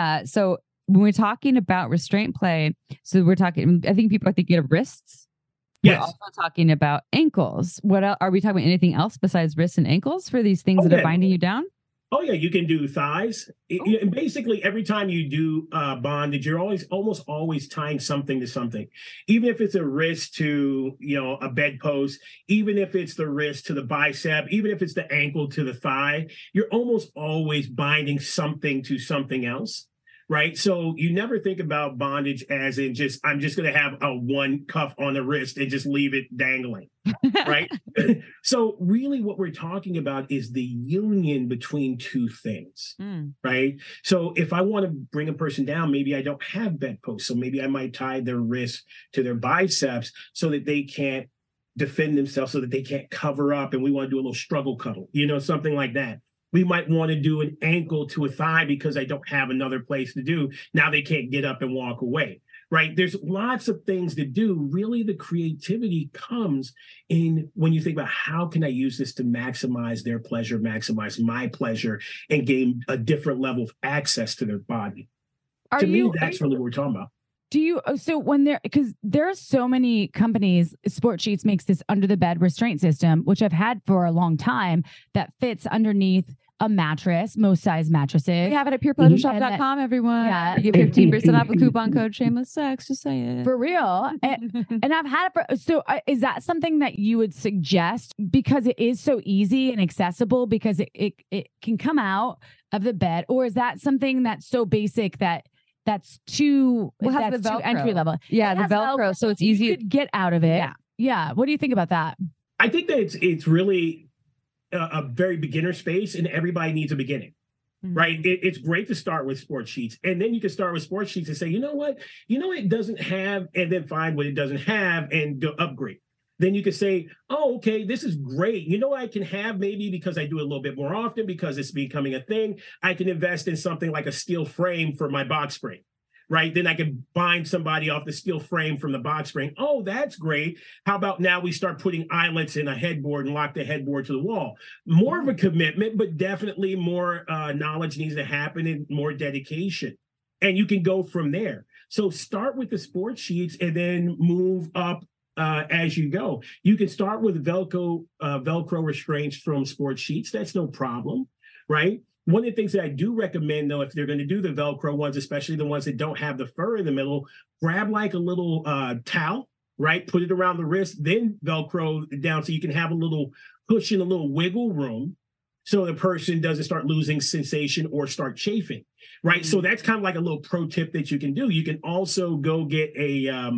So when we're talking about restraint play, so we're talking, I think people are thinking of wrists. Yes. We're also talking about ankles. What else, are we talking about anything else besides wrists and ankles for these things that are binding you down? Oh yeah, you can do thighs. And basically, every time you do bondage, you're almost always tying something to something. Even if it's a wrist to a bedpost, even if it's the wrist to the bicep, even if it's the ankle to the thigh, you're almost always binding something to something else. Right. So you never think about bondage as in I'm just going to have a one cuff on the wrist and just leave it dangling. Right. So really what we're talking about is the union between two things. Right. So if I want to bring a person down, maybe I don't have bedposts. So maybe I might tie their wrist to their biceps so that they can't defend themselves, so that they can't cover up. And we want to do a little struggle cuddle, something like that. We might want to do an ankle to a thigh because I don't have another place to do. Now they can't get up and walk away, right? There's lots of things to do. Really, the creativity comes in when you think about how can I use this to maximize their pleasure, maximize my pleasure, and gain a different level of access to their body. To me, that's really what we're talking about. Because there are so many companies, Sport Sheets makes this under the bed restraint system, which I've had for a long time, that fits underneath a mattress, most size mattresses. We have it at purepleasureshop.com, everyone. Yeah. You get 15% off with coupon code shameless sex. Just say it. For real. And I've had it is that something that you would suggest, because it is so easy and accessible, because it can come out of the bed? Or is that something that's so basic that's too entry level? Yeah, the Velcro, so it's easy. You could get out of it. Yeah. What do you think about that? I think that it's really a very beginner space, and everybody needs a beginning, right? It's great to start with Sport Sheets, and then you can start with Sport Sheets and say, you know what it doesn't have, and then find what it doesn't have and upgrade. then you can say, oh, okay, this is great. You know, I can have maybe because I do it a little bit more often because it's becoming a thing. I can invest in something like a steel frame for my box spring. Right. Then I can bind somebody off the steel frame from the box spring. Oh, that's great. How about now we start putting eyelets in a headboard and lock the headboard to the wall? More of a commitment, but definitely more knowledge needs to happen and more dedication. And you can go from there. So start with the sports sheets and then move up as you go. You can start with Velcro restraints from sports sheets. That's no problem. Right. One of the things that I do recommend, though, if they're going to do the Velcro ones, especially the ones that don't have the fur in the middle, grab like a little towel, right? Put it around the wrist, then Velcro down so you can have a little cushion, a little wiggle room so the person doesn't start losing sensation or start chafing, right? So that's kind of like a little pro tip that you can do. You can also go get a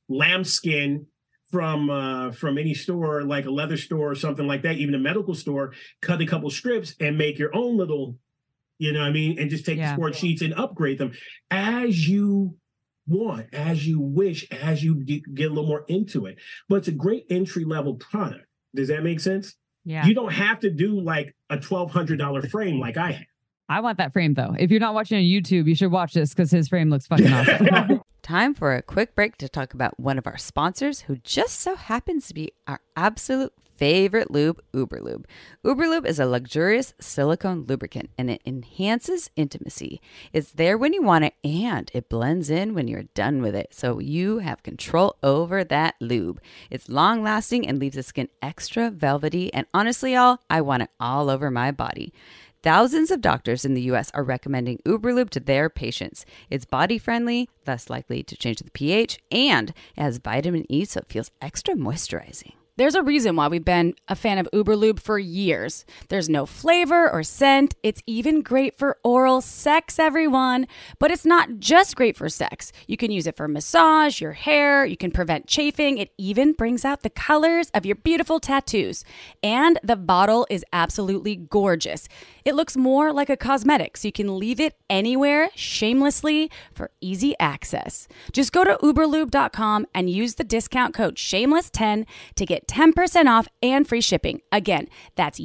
lambskin from any store, like a leather store or something like that, even a medical store, cut a couple strips and make your own little, you know what I mean? And just take the sport sheets and upgrade them as you want, as you wish, as you get a little more into it. But it's a great entry-level product. Does that make sense? Yeah. You don't have to do like a $1,200 frame like I have. I want that frame, though. If you're not watching on YouTube, you should watch this because his frame looks fucking awesome. Time for a quick break to talk about one of our sponsors who just so happens to be our absolute favorite lube, Uberlube. Uberlube is a luxurious silicone lubricant and it enhances intimacy. It's there when you want it and it blends in when you're done with it, so you have control over that lube. It's long lasting and leaves the skin extra velvety, and honestly, y'all, I want it all over my body. Thousands of doctors in the U.S. are recommending Uberlube to their patients. It's body-friendly, less likely to change the pH, and it has vitamin E, so it feels extra moisturizing. There's a reason why we've been a fan of Uberlube for years. There's no flavor or scent. It's even great for oral sex, everyone. But it's not just great for sex. You can use it for massage, your hair. You can prevent chafing. It even brings out the colors of your beautiful tattoos. And the bottle is absolutely gorgeous. It looks more like a cosmetic, so you can leave it anywhere shamelessly for easy access. Just go to uberlube.com and use the discount code shameless10 to get 10% off and free shipping. Again, that's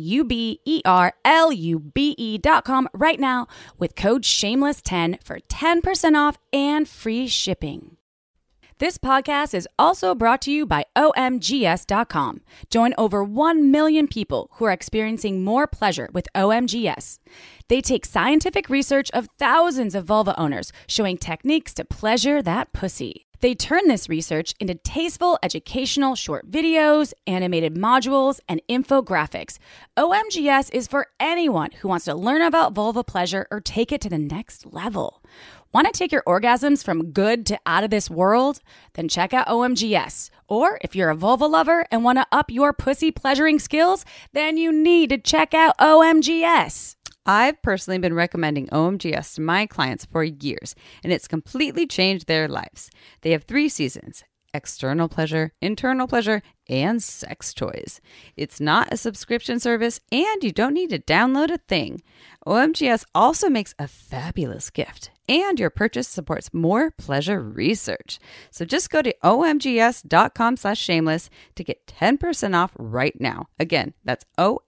uberlube.com right now with code shameless10 for 10% off and free shipping. This podcast is also brought to you by OMGS.com. Join over 1 million people who are experiencing more pleasure with OMGS. They take scientific research of thousands of vulva owners, showing techniques to pleasure that pussy. They turn this research into tasteful, educational short videos, animated modules, and infographics. OMGS is for anyone who wants to learn about vulva pleasure or take it to the next level. Want to take your orgasms from good to out of this world? Then check out OMGS. Or if you're a vulva lover and want to up your pussy pleasuring skills, then you need to check out OMGS. I've personally been recommending OMGS to my clients for years, and it's completely changed their lives. They have 3 seasons: external pleasure, internal pleasure, and sex toys. It's not a subscription service, and you don't need to download a thing. OMGS also makes a fabulous gift, and your purchase supports more pleasure research. So just go to omgs.com/shameless to get 10% off right now. Again, that's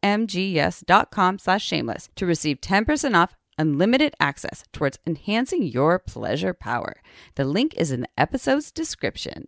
omgs.com/shameless to receive 10% off unlimited access towards enhancing your pleasure power. The link is in the episode's description.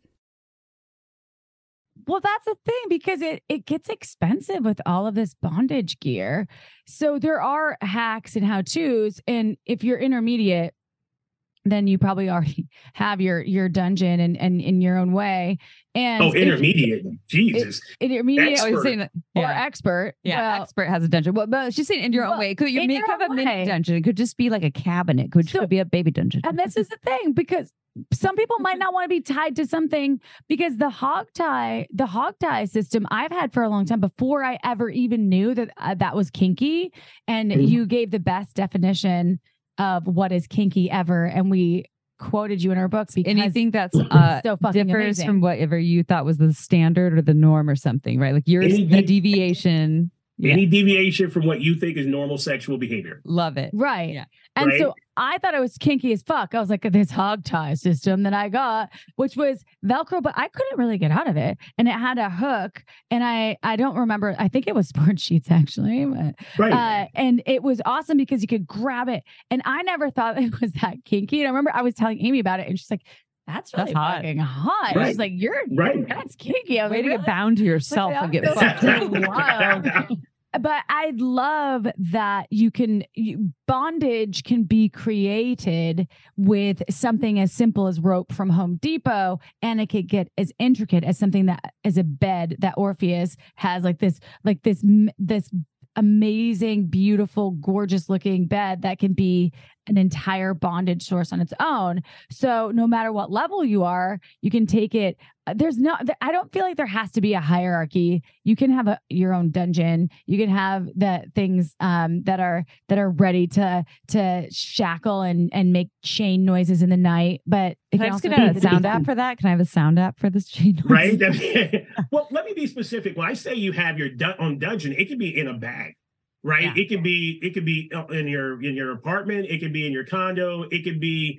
Well, that's the thing, because it gets expensive with all of this bondage gear. So there are hacks and how-tos. And if you're intermediate, then you probably already have your dungeon and in your own way. And intermediate. Jesus. Intermediate Expert. or expert. Yeah, Well, expert has a dungeon. But she's saying in your own way. Could you in make your have a own mini way. dungeon? It could just be like a cabinet. Could be a baby dungeon. And this is the thing, because some people might not want to be tied to something, because the hog tie system I've had for a long time before I ever even knew that that was kinky. And you gave the best definition of what is kinky ever. And we quoted you in our books because anything that's so fucking differs amazing. from whatever you thought was the standard or the norm or something, right? Like yours, the deviation. Any deviation from what you think is normal sexual behavior. Love it. Right. Yeah. And Right. so I thought it was kinky as fuck. I was like, this hog tie system that I got, which was Velcro, but I couldn't really get out of it. And it had a hook. And I don't remember. I think it was Sport Sheets actually. But, Right. and it was awesome because you could grab it. And I never thought it was that kinky. And I remember I was telling Amy about it and she's like, that's really hot. fucking hot. Right. She's like, Right. that's kinky. I was Way like, to get bound to yourself and get Like, fucked. wild. But I love that bondage can be created with something as simple as rope from Home Depot, and it could get as intricate as something that is a bed that Orpheus has, this amazing, beautiful, gorgeous looking bed that can be an entire bondage source on its own. So no matter what level you are, you can take it. I don't feel like there has to be a hierarchy. You can have your own dungeon. You can have the things that are ready to shackle and make chain noises in the night. But it Can I can just also get be a sound app for that? Can I have a sound app for this chain noise? Right. Well, let me be specific. When I say you have your own dungeon, it can be in a bag. Right. Yeah. It could be in your apartment. It could be in your condo. It could be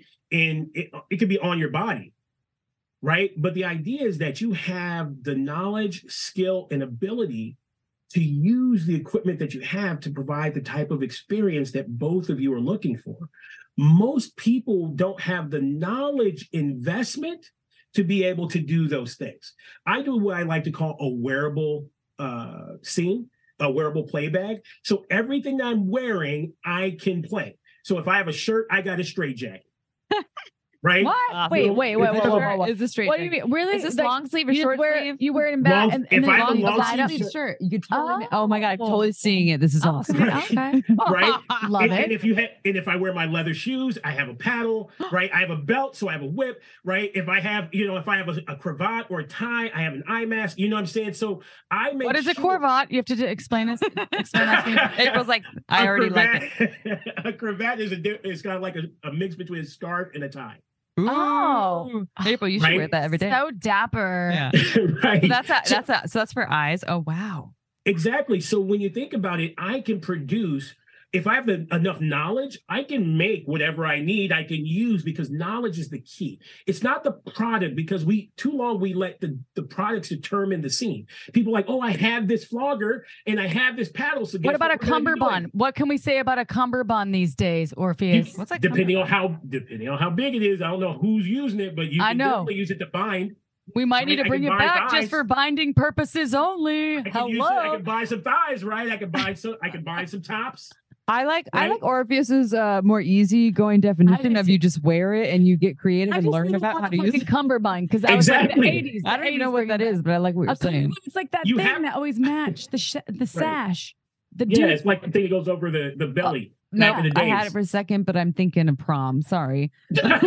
on your body. Right. But the idea is that you have the knowledge, skill, and ability to use the equipment that you have to provide the type of experience that both of you are looking for. Most people don't have the knowledge investment to be able to do those things. I do what I like to call a wearable scene. A wearable play bag. So everything that I'm wearing, I can play. So if I have a shirt, I got a straight jacket. Right? What? Wait. Is this straight? What do you mean? Really? Is this Like, long sleeve or you short wear, sleeve? You wear it in back. Long- if I have a long side sleeve up shirt, you could totally. Oh my god, I'm totally seeing it. This is awesome. Okay. Right? Love and it. if I wear my leather shoes, I have a paddle, right? I have a belt, so I have a whip, right? If I have a cravat or a tie, I have an eye mask. You know what I'm saying? So I make What is a sure- cravat? You have to explain this. Explain that to me. April's like, I already like it. A cravat is kind of like a mix between a scarf and a tie. Oh. April, you should Right? wear that every day. So dapper. Yeah. Right? So that's for eyes. Oh wow. Exactly. So when you think about it, I can produce, if I have enough knowledge, I can make whatever I need, I can use, because knowledge is the key. It's not the product, because we let the products determine the scene. People are like, oh, I have this flogger and I have this paddle. So What about a cummerbund? What can we say about a cummerbund these days, Orpheus? What's that? Depending on how big it is, I don't know who's using it, but you I can know. definitely use it to bind. We might need to I bring it can buy back thighs. just for binding purposes only. I can use it. I can buy some thighs, right? I can buy some tops. I like Right? Orpheus's more easygoing definition of you just wear it and you get creative and learn about how to use it. Cummerbund, because that Exactly. was like the 80s. I don't even know what that is, but I like what you're saying. It's like that You thing have- that always matched the sash. The Yeah, dude. it's like the thing that goes over the belly. No, back in the I days. had it for a second, but I'm thinking of prom. Sorry. That's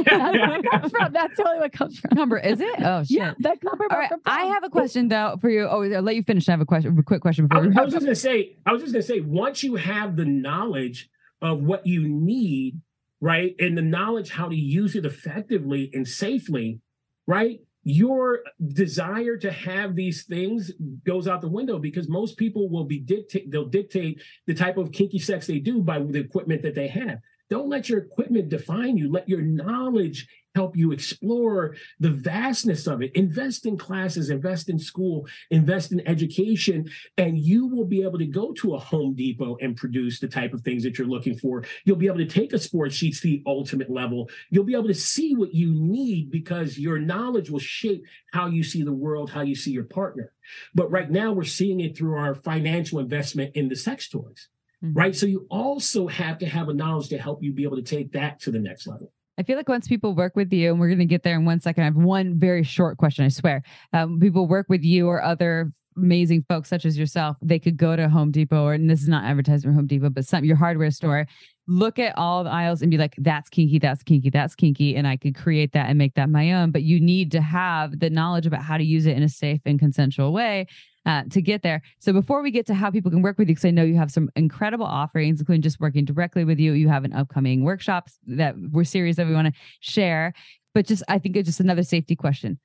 totally what comes from. Cumber, is it? Oh shit. Yeah, that cummerbund. All right, from I prom. have a question though for you. Oh, I'll let you finish. I have a quick question before we I wrap was just gonna say, once you have the knowledge of what you need, right, and the knowledge how to use it effectively and safely, right, your desire to have these things goes out the window, because most people will they'll dictate the type of kinky sex they do by the equipment that they have. Don't let your equipment define you. Let your knowledge help you explore the vastness of it. Invest in classes, invest in school, invest in education, and you will be able to go to a Home Depot and produce the type of things that you're looking for. You'll be able to take a Sport Sheets to the ultimate level. You'll be able to see what you need, because your knowledge will shape how you see the world, how you see your partner. But right now we're seeing it through our financial investment in the sex toys. Right. So you also have to have a knowledge to help you be able to take that to the next level. I feel like once people work with you, and we're going to get there in 1 second, I have one very short question, I swear. People work with you or other amazing folks such as yourself, they could go to Home Depot, and this is not advertising for Home Depot, but your hardware store, look at all the aisles and be like, that's kinky, that's kinky, that's kinky. And I could create that and make that my own. But you need to have the knowledge about how to use it in a safe and consensual way to get there. So before we get to how people can work with you, because I know you have some incredible offerings, including just working directly with you. You have an upcoming workshops that we're series that we want to share. But I think it's just another safety question.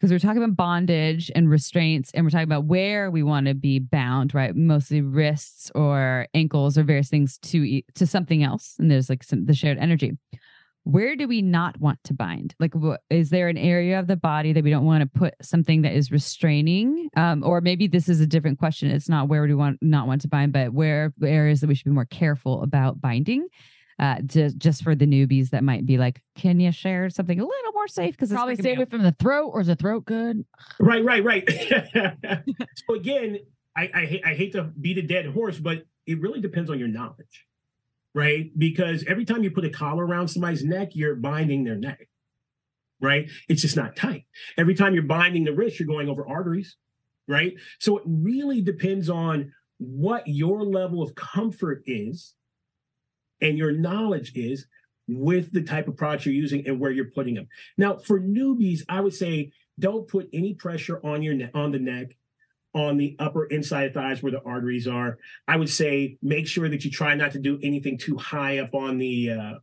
because we're talking about bondage and restraints, and we're talking about where we want to be bound, right? Mostly wrists or ankles or various things to something else. And there's like the shared energy. Where do we not want to bind? Like, is there an area of the body that we don't want to put something that is restraining? Or maybe this is a different question. It's not where do we not want to bind, but where areas that we should be more careful about binding? Just for the newbies that might be like, can you share something a little more safe? Because probably stay away from the throat, or is the throat good? Right. So again, I hate to beat a dead horse, but it really depends on your knowledge, right? Because every time you put a collar around somebody's neck, you're binding their neck, right? It's just not tight. Every time you're binding the wrist, you're going over arteries, right? So it really depends on what your level of comfort is and your knowledge is with the type of products you're using and where you're putting them. Now, for newbies, I would say don't put any pressure on on the neck, on the upper inside of thighs where the arteries are. I would say make sure that you try not to do anything too high up on the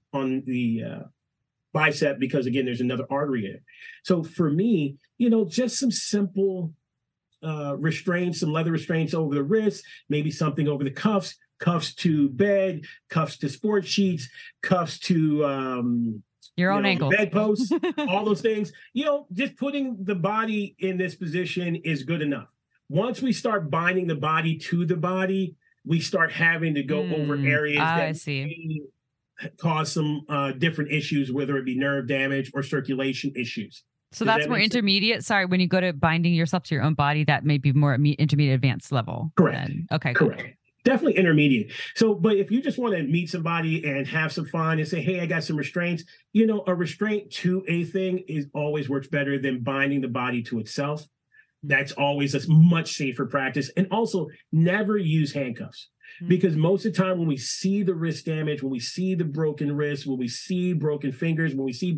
bicep, because again, there's another artery in it. So for me, just some simple restraints, some leather restraints over the wrists, maybe something over the cuffs to bed, cuffs to sport sheets, cuffs to your own ankles, bedposts, all those things. Just putting the body in this position is good enough. Once we start binding the body to the body, we start having to go over areas that may cause some different issues, whether it be nerve damage or circulation issues. So that's more intermediate. Sorry, when you go to binding yourself to your own body, that may be more intermediate, advanced level. Correct. Then. Okay. Correct. Cool. Definitely intermediate. So, but if you just want to meet somebody and have some fun and say, hey, I got some restraints, a restraint to a thing always works better than binding the body to itself. That's always a much safer practice. And also never use handcuffs, because most of the time when we see the wrist damage, when we see the broken wrist, when we see broken fingers, when we see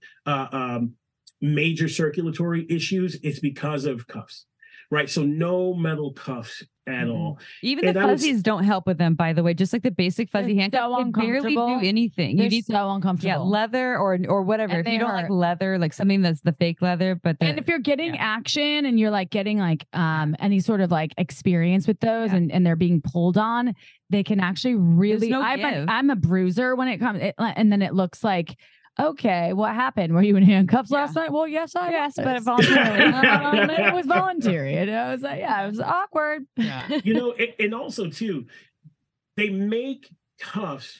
major circulatory issues, it's because of cuffs, right? So no metal cuffs at all. Even the fuzzies don't help with them, by the way. Just like the basic fuzzy handcuffs, they barely do anything. You need so uncomfortable. Yeah, leather or whatever. And if you don't like leather, like something that's the fake leather, and if you're getting action and you're like getting like any sort of like experience with those and they're being pulled on, they can actually really. I'm a bruiser when it comes, and then it looks like, okay, what happened? Were you in handcuffs last night? Well, yes, I was. But voluntarily. It was voluntary. And I was like, it was awkward. Yeah. And also too, they make cuffs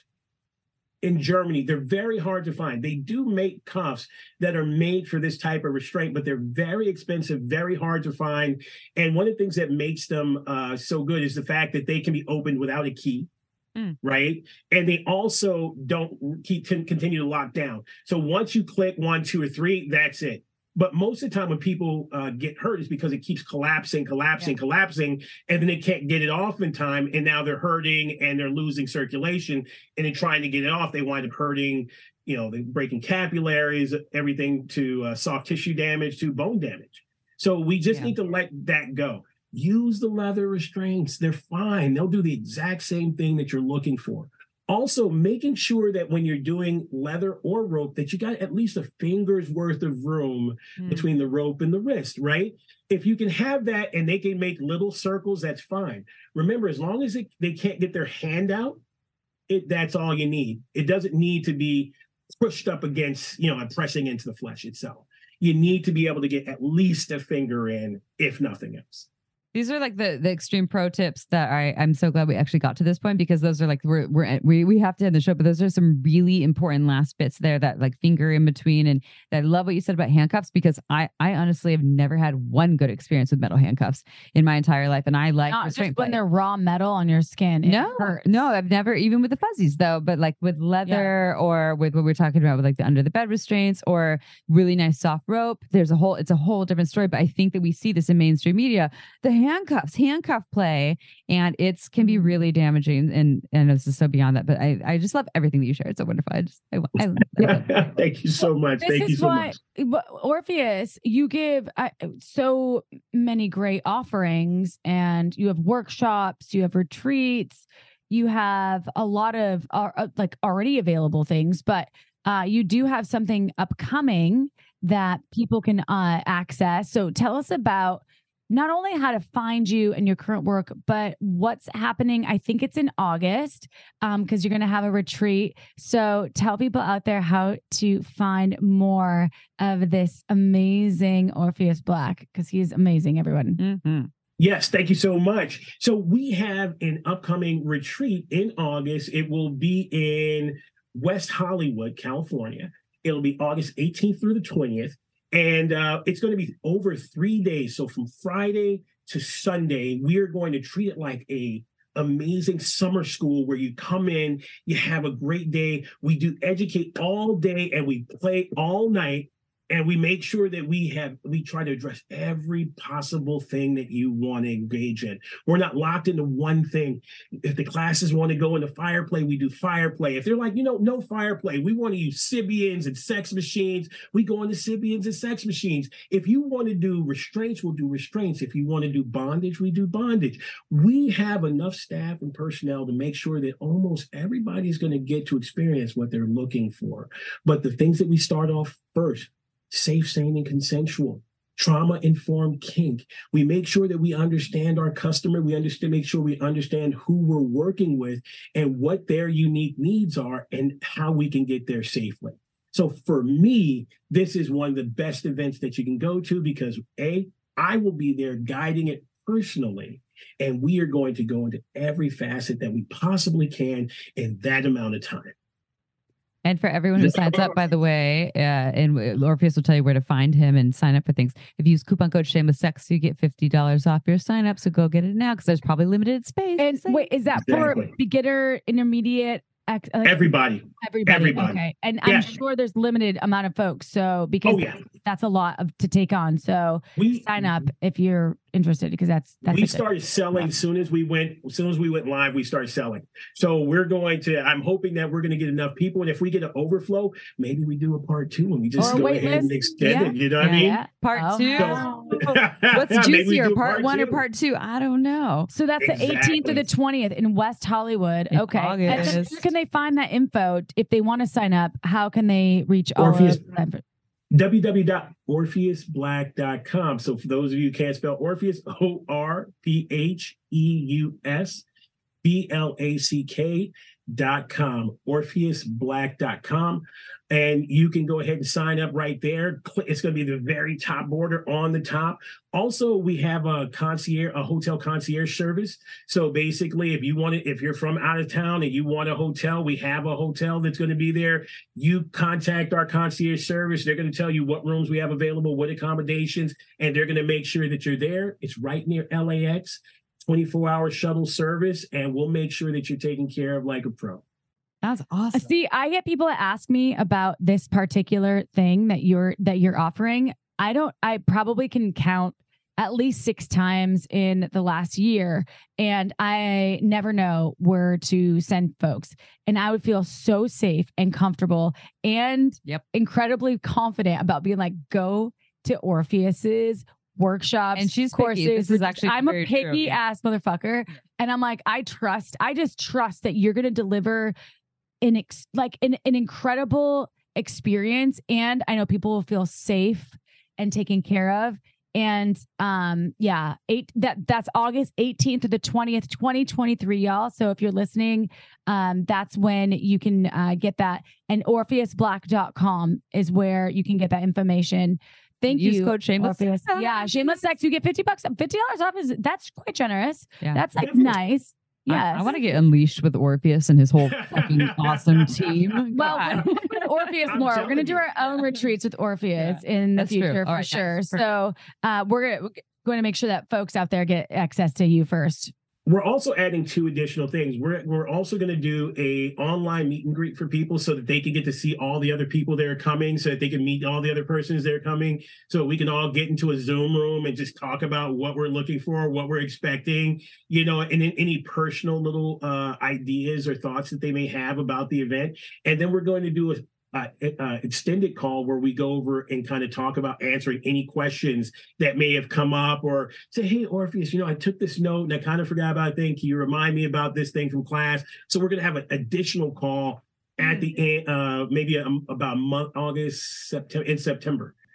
in Germany. They're very hard to find. They do make cuffs that are made for this type of restraint, but they're very expensive, very hard to find. And one of the things that makes them so good is the fact that they can be opened without a key. Right. And they also don't continue to lock down. So once you click 1, 2, or 3, that's it. But most of the time when people get hurt is because it keeps collapsing, and then they can't get it off in time. And now they're hurting and they're losing circulation. And in trying to get it off, they wind up hurting, they're breaking capillaries, everything to soft tissue damage, to bone damage. So we just need to let that go. Use the leather restraints. They're fine. They'll do the exact same thing that you're looking for. Also, making sure that when you're doing leather or rope, that you got at least a finger's worth of room between the rope and the wrist, right? If you can have that and they can make little circles, that's fine. Remember, as long as they can't get their hand out, that's all you need. It doesn't need to be pushed up against, and pressing into the flesh itself. You need to be able to get at least a finger in, if nothing else. These are like the extreme pro tips that I'm so glad we actually got to this point, because those are like we have to end the show, but those are some really important last bits there, that like finger in between. And I love what you said about handcuffs, because I honestly have never had one good experience with metal handcuffs in my entire life, and I like not just when they're raw metal on your skin. No, I've never, even with the fuzzies though, but like with leather or with what we're talking about with like the under the bed restraints or really nice soft rope. It's a whole different story. But I think that we see this in mainstream media. The handcuff play, and it can be really damaging. And this is so beyond that, but I just love everything that you shared. It's so wonderful. I love it. Thank you so much. Thank you so much. Orpheus, you give so many great offerings, and you have workshops, you have retreats, you have a lot of like already available things, but you do have something upcoming that people can access. So tell us about not only how to find you and your current work, but what's happening. I think it's in August because you're going to have a retreat. So tell people out there how to find more of this amazing Orpheus Black, because he's amazing, everyone. Mm-hmm. Yes, thank you so much. So we have an upcoming retreat in August. It will be in West Hollywood, California. It'll be August 18th through the 20th. And it's going to be over 3 days. So from Friday to Sunday, we are going to treat it like a amazing summer school where you come in, you have a great day. We do educate all day and we play all night. And we make sure that we try to address every possible thing that you want to engage in. We're not locked into one thing. If the classes want to go into fire play, we do fire play. If they're like, no fire play, we want to use Sybians and sex machines, we go into Sybians and sex machines. If you want to do restraints, we'll do restraints. If you want to do bondage, we do bondage. We have enough staff and personnel to make sure that almost everybody's going to get to experience what they're looking for. But the things that we start off first: safe, sane, and consensual, trauma-informed kink. We make sure that we understand our customer. Make sure we understand who we're working with and what their unique needs are and how we can get there safely. So for me, this is one of the best events that you can go to because I will be there guiding it personally. And we are going to go into every facet that we possibly can in that amount of time. And for everyone who signs up, by the way, and Orpheus will tell you where to find him and sign up for things. If you use coupon code ShamelessSex, you get $50 off your sign up. So go get it now because there's probably limited space. And wait, is that for beginner, intermediate? Everybody. Okay. And I'm sure there's limited amount of folks. So because that's a lot to take on. So sign up if you're interested because that's we started selling as soon as we went live, we started selling. So I'm hoping that we're going to get enough people. And if we get an overflow, maybe we do a part 2 and we just go ahead and extend it. You know what I mean? Yeah. Part 2. What's juicier, part 1 or part 2? I don't know. So that's the 18th to the 20th in West Hollywood. Okay. And where can they find that info? If they want to sign up, how can they reach Orpheus? All of them? www.orpheusblack.com. So for those of you who can't spell Orpheus, ORPHEUSBLACK.com, OrpheusBlack.com. And you can go ahead and sign up right there. It's going to be the very top border on the top. Also, we have a hotel concierge service. So basically, if you're from out of town and you want a hotel, we have a hotel that's going to be there. You contact our concierge service. They're going to tell you what rooms we have available, what accommodations, and they're going to make sure that you're there. It's right near LAX, 24-hour shuttle service, and we'll make sure that you're taken care of like a pro. That's awesome. See, I get people that ask me about this particular thing that you're offering. I probably can count at least 6 times in the last year, and I never know where to send folks. And I would feel so safe and comfortable and incredibly confident about being like, go to Orpheus's workshops and she's courses. Picky. This is actually I'm a picky ass motherfucker, and I'm like, I just trust that you're going to deliver an incredible experience, and I know people will feel safe and taken care of. And that's August 18th to the 20th, 2023, y'all. So if you're listening, that's when you can get that. And OrpheusBlack.com is where you can get that information. Thank you. Use code Shameless. Yeah, Shameless Sex. You get $50 off. That's quite generous. Yeah. That's like nice. Yes. I want to get unleashed with Orpheus and his whole fucking awesome team. Well, Orpheus more. We're going to do our own retreats with Orpheus in the future for sure. Nice. So we're going to make sure that folks out there get access to you first. We're also adding 2 additional things. We're also going to do a online meet and greet for people so that they can get to see all the other people that are coming, so that they can meet all the other persons that are coming, so we can all get into a Zoom room and just talk about what we're looking for, what we're expecting, and any personal little ideas or thoughts that they may have about the event. And then we're going to do a extended call where we go over and kind of talk about answering any questions that may have come up, or say, hey, Orpheus, I took this note and I kind of forgot about a thing. Can you remind me about this thing from class? So we're going to have an additional call at the end, maybe about September.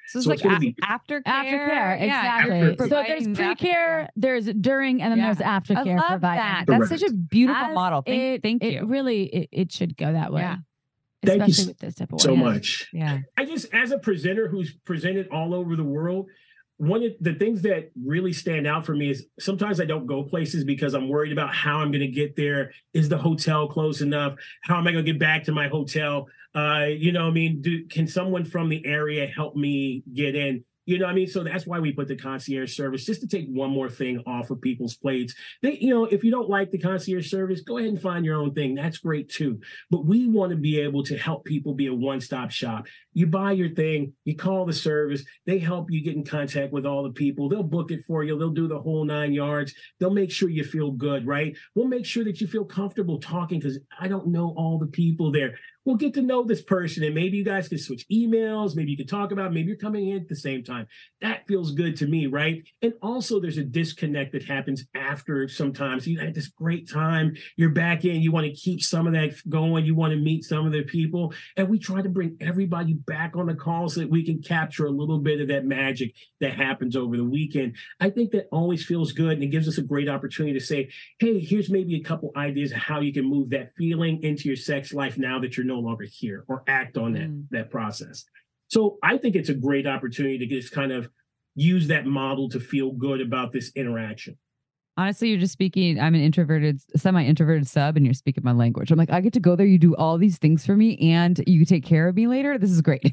So it's So like it's gonna be- aftercare. Aftercare, Yeah, exactly. after- So there's pre-care, there's during, and then there's I aftercare love provided. that. That's such a beautiful As model. Thank it you. really, it should go that way. Yeah. Thank you Especially with this type of so work. much. Yeah. I just, as a presenter who's presented all over the world, one of the things that really stand out for me is sometimes I don't go places because I'm worried about how I'm going to get there. Is the hotel close enough? How am I going to get back to my hotel? Can someone from the area help me get in? So that's why we put the concierge service, just to take one more thing off of people's plates. If you don't like the concierge service, go ahead and find your own thing. That's great too. But we want to be able to help people be a one-stop shop. You buy your thing, you call the service, they help you get in contact with all the people. They'll book it for you. They'll do the whole 9 yards. They'll make sure you feel good, right? We'll make sure that you feel comfortable talking because I don't know all the people there. We'll get to know this person, and maybe you guys can switch emails. Maybe you can talk about, maybe you're coming in at the same time. That feels good to me, right? And also there's a disconnect that happens after sometimes. You had this great time. You're back in. You want to keep some of that going. You want to meet some of the people. And we try to bring everybody back on the call so that we can capture a little bit of that magic that happens over the weekend. I think that always feels good, and it gives us a great opportunity to say, hey, here's maybe a couple ideas of how you can move that feeling into your sex life now that you're no longer here, or act on that process. So I think it's a great opportunity to just kind of use that model to feel good about this interaction. Honestly, you're just speaking. I'm an semi-introverted sub, and you're speaking my language. I'm like, I get to go there. You do all these things for me, and you take care of me later. This is great.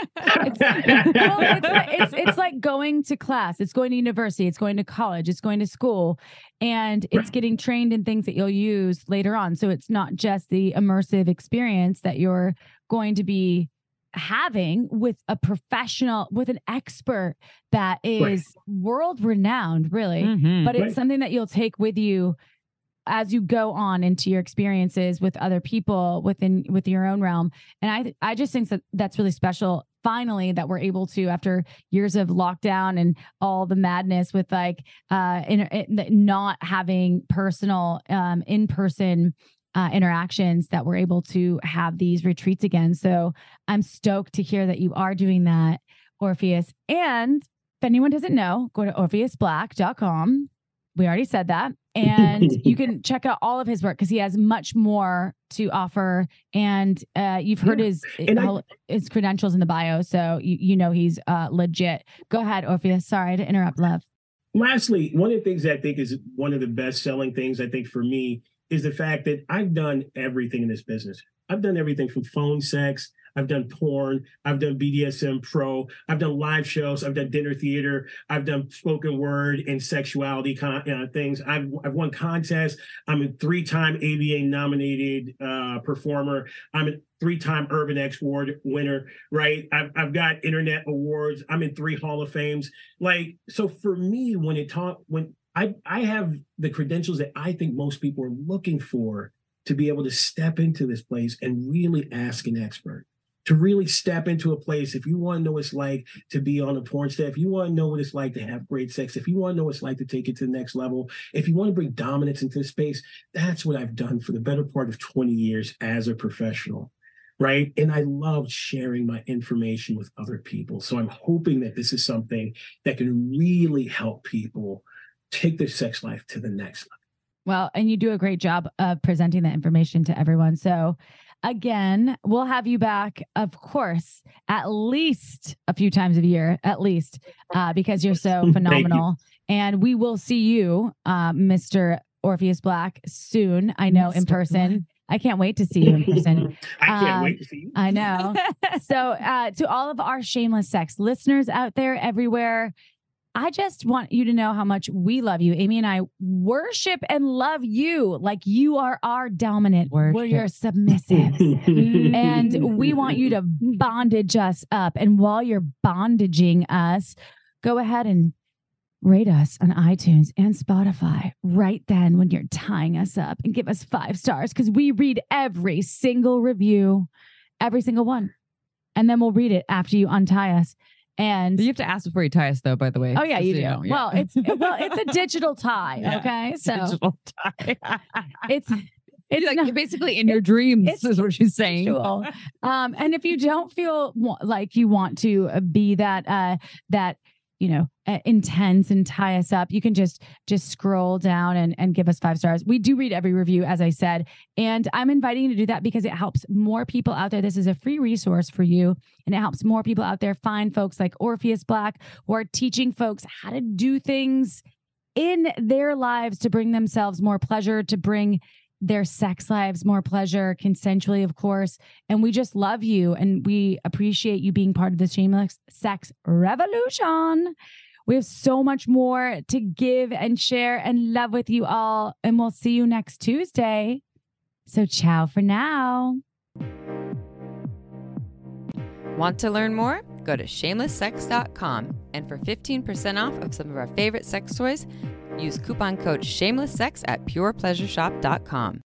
It's like going to class. It's going to university. It's going to college. It's going to school, and it's getting trained in things that you'll use later on. So it's not just the immersive experience that you're going to be having with a professional, with an expert that is world renowned, really. Mm-hmm. But it's something that you'll take with you as you go on into your experiences with other people within your own realm. And I just think that that's really special. Finally, that we're able to, after years of lockdown and all the madness with not having personal in-person interactions, that we're able to have these retreats again. So I'm stoked to hear that you are doing that, Orpheus. And if anyone doesn't know, go to orpheusblack.com. We already said that. And you can check out all of his work because he has much more to offer. And you've heard his credentials in the bio. So he's legit. Go ahead, Orpheus. Sorry to interrupt, love. Lastly, one of the things that I think is one of the best selling things, I think, for me, is the fact that I've done everything in this business. I've done everything from phone sex. I've done porn. I've done BDSM pro. I've done live shows. I've done dinner theater. I've done spoken word and sexuality things. I've won contests. I'm a 3-time ABA nominated performer. I'm a 3-time Urban X Award winner, right? I've got internet awards. I'm in 3 Hall of Fames. So for me, when I have the credentials that I think most people are looking for to be able to step into this place and really ask an expert, to really step into a place. If you want to know what it's like to be on a porn set, if you want to know what it's like to have great sex, if you want to know what it's like to take it to the next level, if you want to bring dominance into the space, that's what I've done for the better part of 20 years as a professional. Right. And I love sharing my information with other people. So I'm hoping that this is something that can really help people take their sex life to the next level. Well, and you do a great job of presenting that information to everyone. So again, we'll have you back, of course, at least a few times a year, at least, because you're so phenomenal. And we will see you, Mr. Orpheus Black, soon. I know, in person. I can't wait to see you in person. I can't wait to see you. I know. So to all of our shameless sex listeners out there everywhere, I just want you to know how much we love you. Amy and I worship and love you like you are our dominant. We're your submissive. And we want you to bondage us up. And while you're bondaging us, go ahead and rate us on iTunes and Spotify right then when you're tying us up, and give us 5 stars because we read every single review, every single one. And then we'll read it after you untie us. And you have to ask before you tie us, though, by the way. Oh, yeah, you do. Yeah. Well, it's a digital tie. Okay. So digital tie. It's like not, basically in your dreams it's is what she's saying. sexual. And if you don't feel like you want to be that intense and tie us up, you can just scroll down and give us 5 stars. We do read every review, as I said, and I'm inviting you to do that because it helps more people out there. This is a free resource for you, and it helps more people out there find folks like Orpheus Black who are teaching folks how to do things in their lives to bring themselves more pleasure, to bring their sex lives more pleasure, consensually, of course. And we just love you, and we appreciate you being part of the shameless sex revolution. We have so much more to give and share and love with you all. And we'll see you next Tuesday. So ciao for now. Want to learn more? Go to shamelesssex.com. And for 15% off of some of our favorite sex toys, use coupon code shamelesssex at purepleasureshop.com.